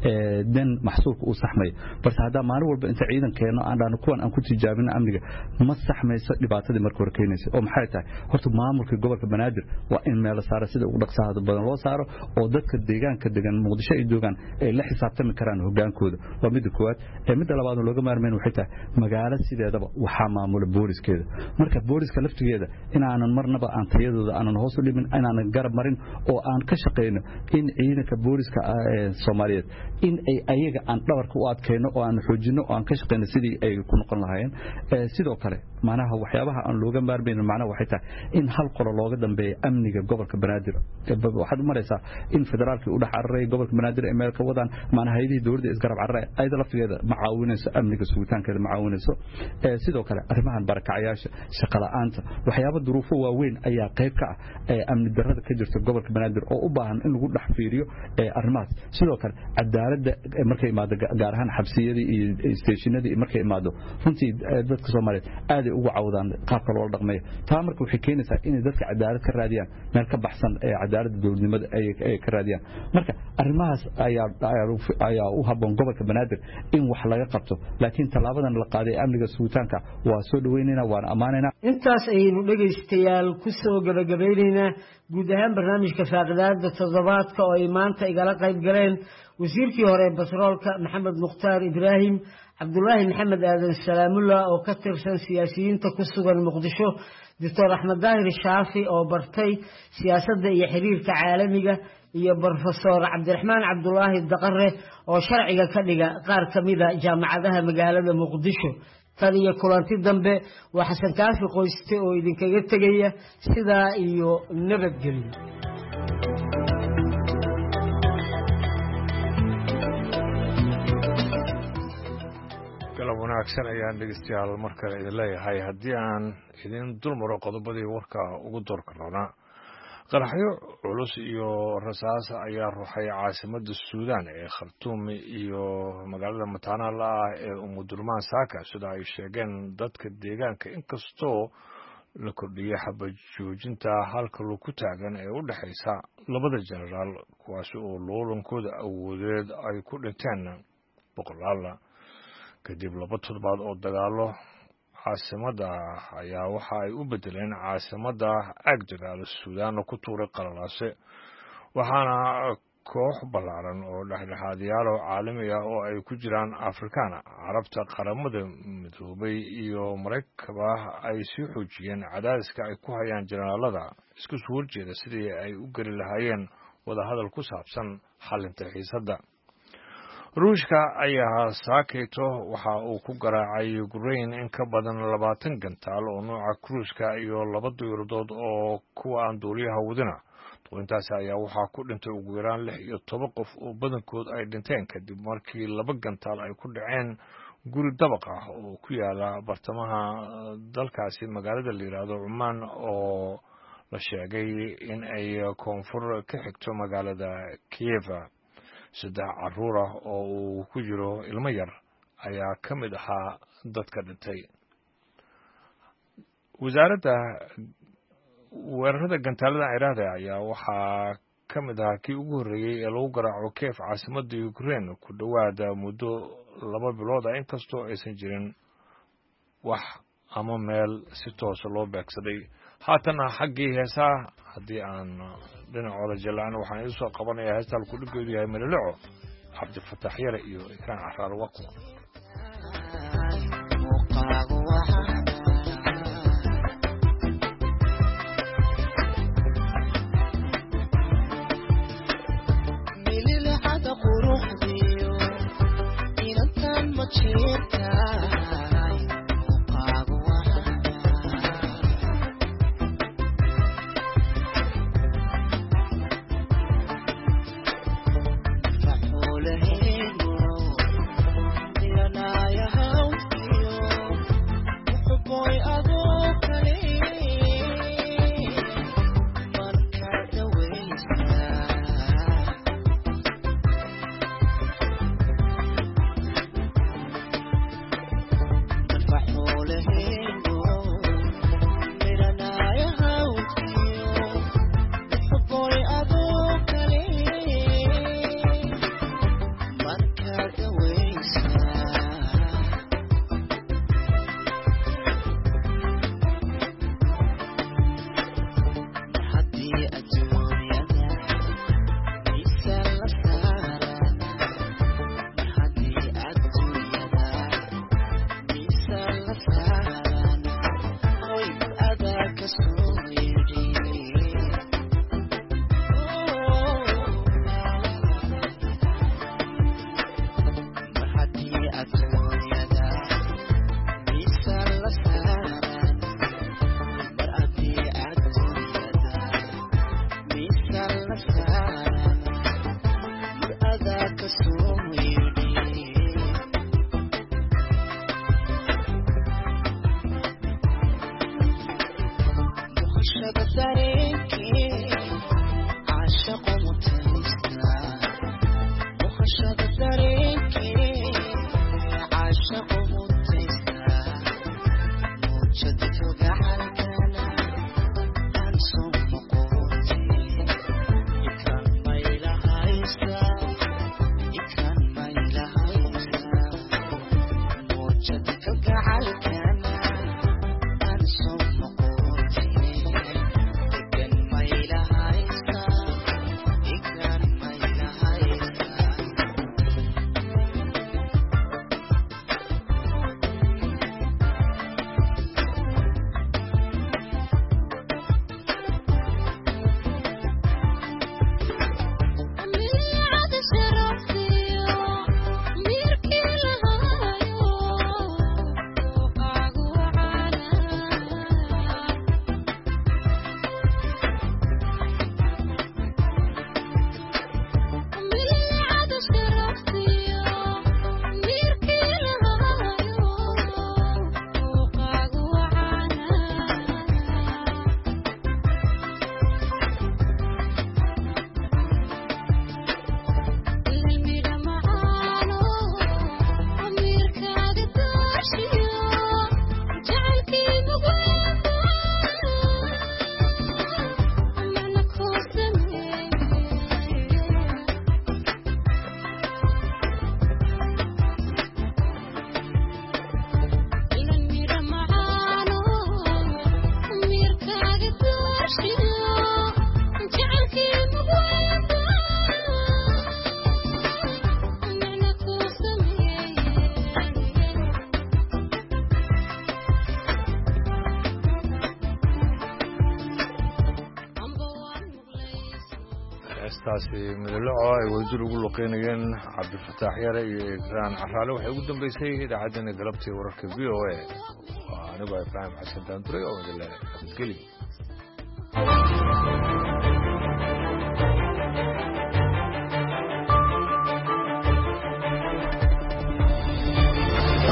dan maxsuulka uu saxmay balse hada maalin walba inta ciidankeena aan dhaano kuwan aan ku tijaabino amniga ma saxmayso dhibaatadii marka hore keenaysa oo maxay tahay horta maamulka gobolka Banaadir waa in meel saara sida ugu dhaqsaha badan loo saaro oo dadka deegaanka degan Muqdisho ay joogan ay la xisaabtami karaan hogaankooda waa mid koowaad midda labaad oo looga maarmeen waxay tahay magaalada sideedaba waxa maamula booliskeeda marka booliska laftigeeda in aanan marnaba aan tayadooda aanan hoos u dhimin inaanan garab marin oo aan ka shaqeyno in ciidanka booliska Soomaaliyeed in ay ayaga aan dhabarka u adkeyno oo aan xoojino oo aan ka shaqeyno sidii ay ku noqon lahaayeen sidoo kale macnaha waxyaabaha aan looga maarmeen macnaha waxay tahay in hal qolo looga dambeeyo amniga gobolka Banaadir waxaad u maraysaa in federaalka u dhaxaray gobolka Banaadir ee meel ka wadaan macnaha hay'adaha dawladda isgarab carray ayda laftigeeda macaawinayso amniga sugitaankeeda macaawinayso sidoo kale arrimahan barakacayaasha shaqo la'aanta waxyaabo duruufo waaweyn ayaa qayb ka ah amni darrada ka jirta gobolka Banaadir oo u baahan in lagu dhaxfiiriyo arrimahaas sidoo kale cadaaladda markay imaado gaar ahaan xabsiyada iyo stationada markay imaado runtii dadka Soomaaliyeed aad ay ugu caawdaan qaabka loo dhaqmayo taa marka waxay keenaysaa in dadka cadaalad ka raadiyaan meel ka baxsan cadaaladda dawladnimada ay ka raadiyaan marka arrimahaas ayaa u haboon gobolka Banaadir in wax laga qabto laakiin talaabadan la qaaday amniga sugitaanka waa soo dhaweynayna waan amaanaynaa intaas aynu dhageystayaal ku soo gabagabeynayna guud ahaan barnaamijka faaqidaada toddobaadka oo ay maanta igala qayb galeen wasiirkii hore batroolka Maxamed Mukhtaar Ibraahim cabdulaahi maxamed aadan salaamullah oo ka tirsan siyaasiyiinta ku sugan muqdisho doctor axmed daahir shaafi oo bartay siyaasadda iyo xiriirka caalamiga iyo brofesor cabdiraxmaan cabdulaahi daqare oo sharciga ka dhiga qaar ka mida jaamacadaha magaalada muqdisho tan iyo kulanti dambe waa xasan kaafi qoyste oo idinkaga tegaya sidaa iyo nabadgelyo galab wanaagsan ayaan dhegeystayaal mar kale idin leeyahay haddii aan idin dulmaro qodobadii warka ugu doorka roonaa qaraxyo culus iyo rasaas ayaa ruuxay caasimadda suudaan ee khartuum iyo magaalada mataanaha ah ee umudurmaan saaka sida ay sheegeen dadka deegaanka inkastoo la kordhiyay xabad joojinta halka lagu taagan ee u dhexaysa labada jenaraal kuwaasi oo loolankooda awoodeed ay ku dhinteen boqolaal kadib 2 toddobaad oo dagaalo caasimada ayaa waxa ay u bedeleen caasimada aag dagaalo suudaan ku tuuray qalalaase waxaana koox ballaaran oo dhexdhexaadiyaal caalami ah oo ay ku jiraan Afrikaan Carabta qaramada midoobay iyo Mareykanka ay sii xoojiyeen cadaadiska ay ku hayaan jenaraalada isku soo horjeeda sidii ay u gari lahaayeen wada hadal ku saabsan xalinta xiisadda ruushka ayaa saakayto waxa uu ku garaacay Ukraine in ka badan 20 gantaal oo nooca cruise-ka iyo 2 diyaaradood oo kuwa aan duuliyaha wadina intaas ayaa waxa ku dhintay ugu yaraan 16 qof oo badankood ay dhinteen kadib markii 2 gantaal ay ku dhaceen guri dabaq ah oo ku yaala bartamaha dalkaasi magaalada la yiraahdo Oman oo la sheegay in ay koonfur ka xigto magaalada Kiev 3 caruur ah oo uu ku jiro ilmo yar ayaa ka mid ahaa dadka dhintay wasaaradda weerarada gantaalada Ciraaqda ayaa waxaa ka mid ah kii ugu horeeyay ee lagu garaaco Kiev caasimadda Ukraine ku dhawaad muddo 2 bilood ah inkastoo aysan jirin wax ama meel si toos loo beegsaday haatana xaggii heesaa haddii aan dhinacooda jalaan waxaan idin soo qabanayaa heestaan ku dhigeedu yahay Malalaco Cabdi Fataax Yare iyo Ikraan Caraar Waqo heestaasi midalaco ay wadajir ugu luqeynayeen cabdifataax yare iyo egraan caraale waxay ugu dambeysay idaacaddeenna galabtii wararka v o a waa anigoo ibraahim xasan daanduray oo idinle nabadgelyo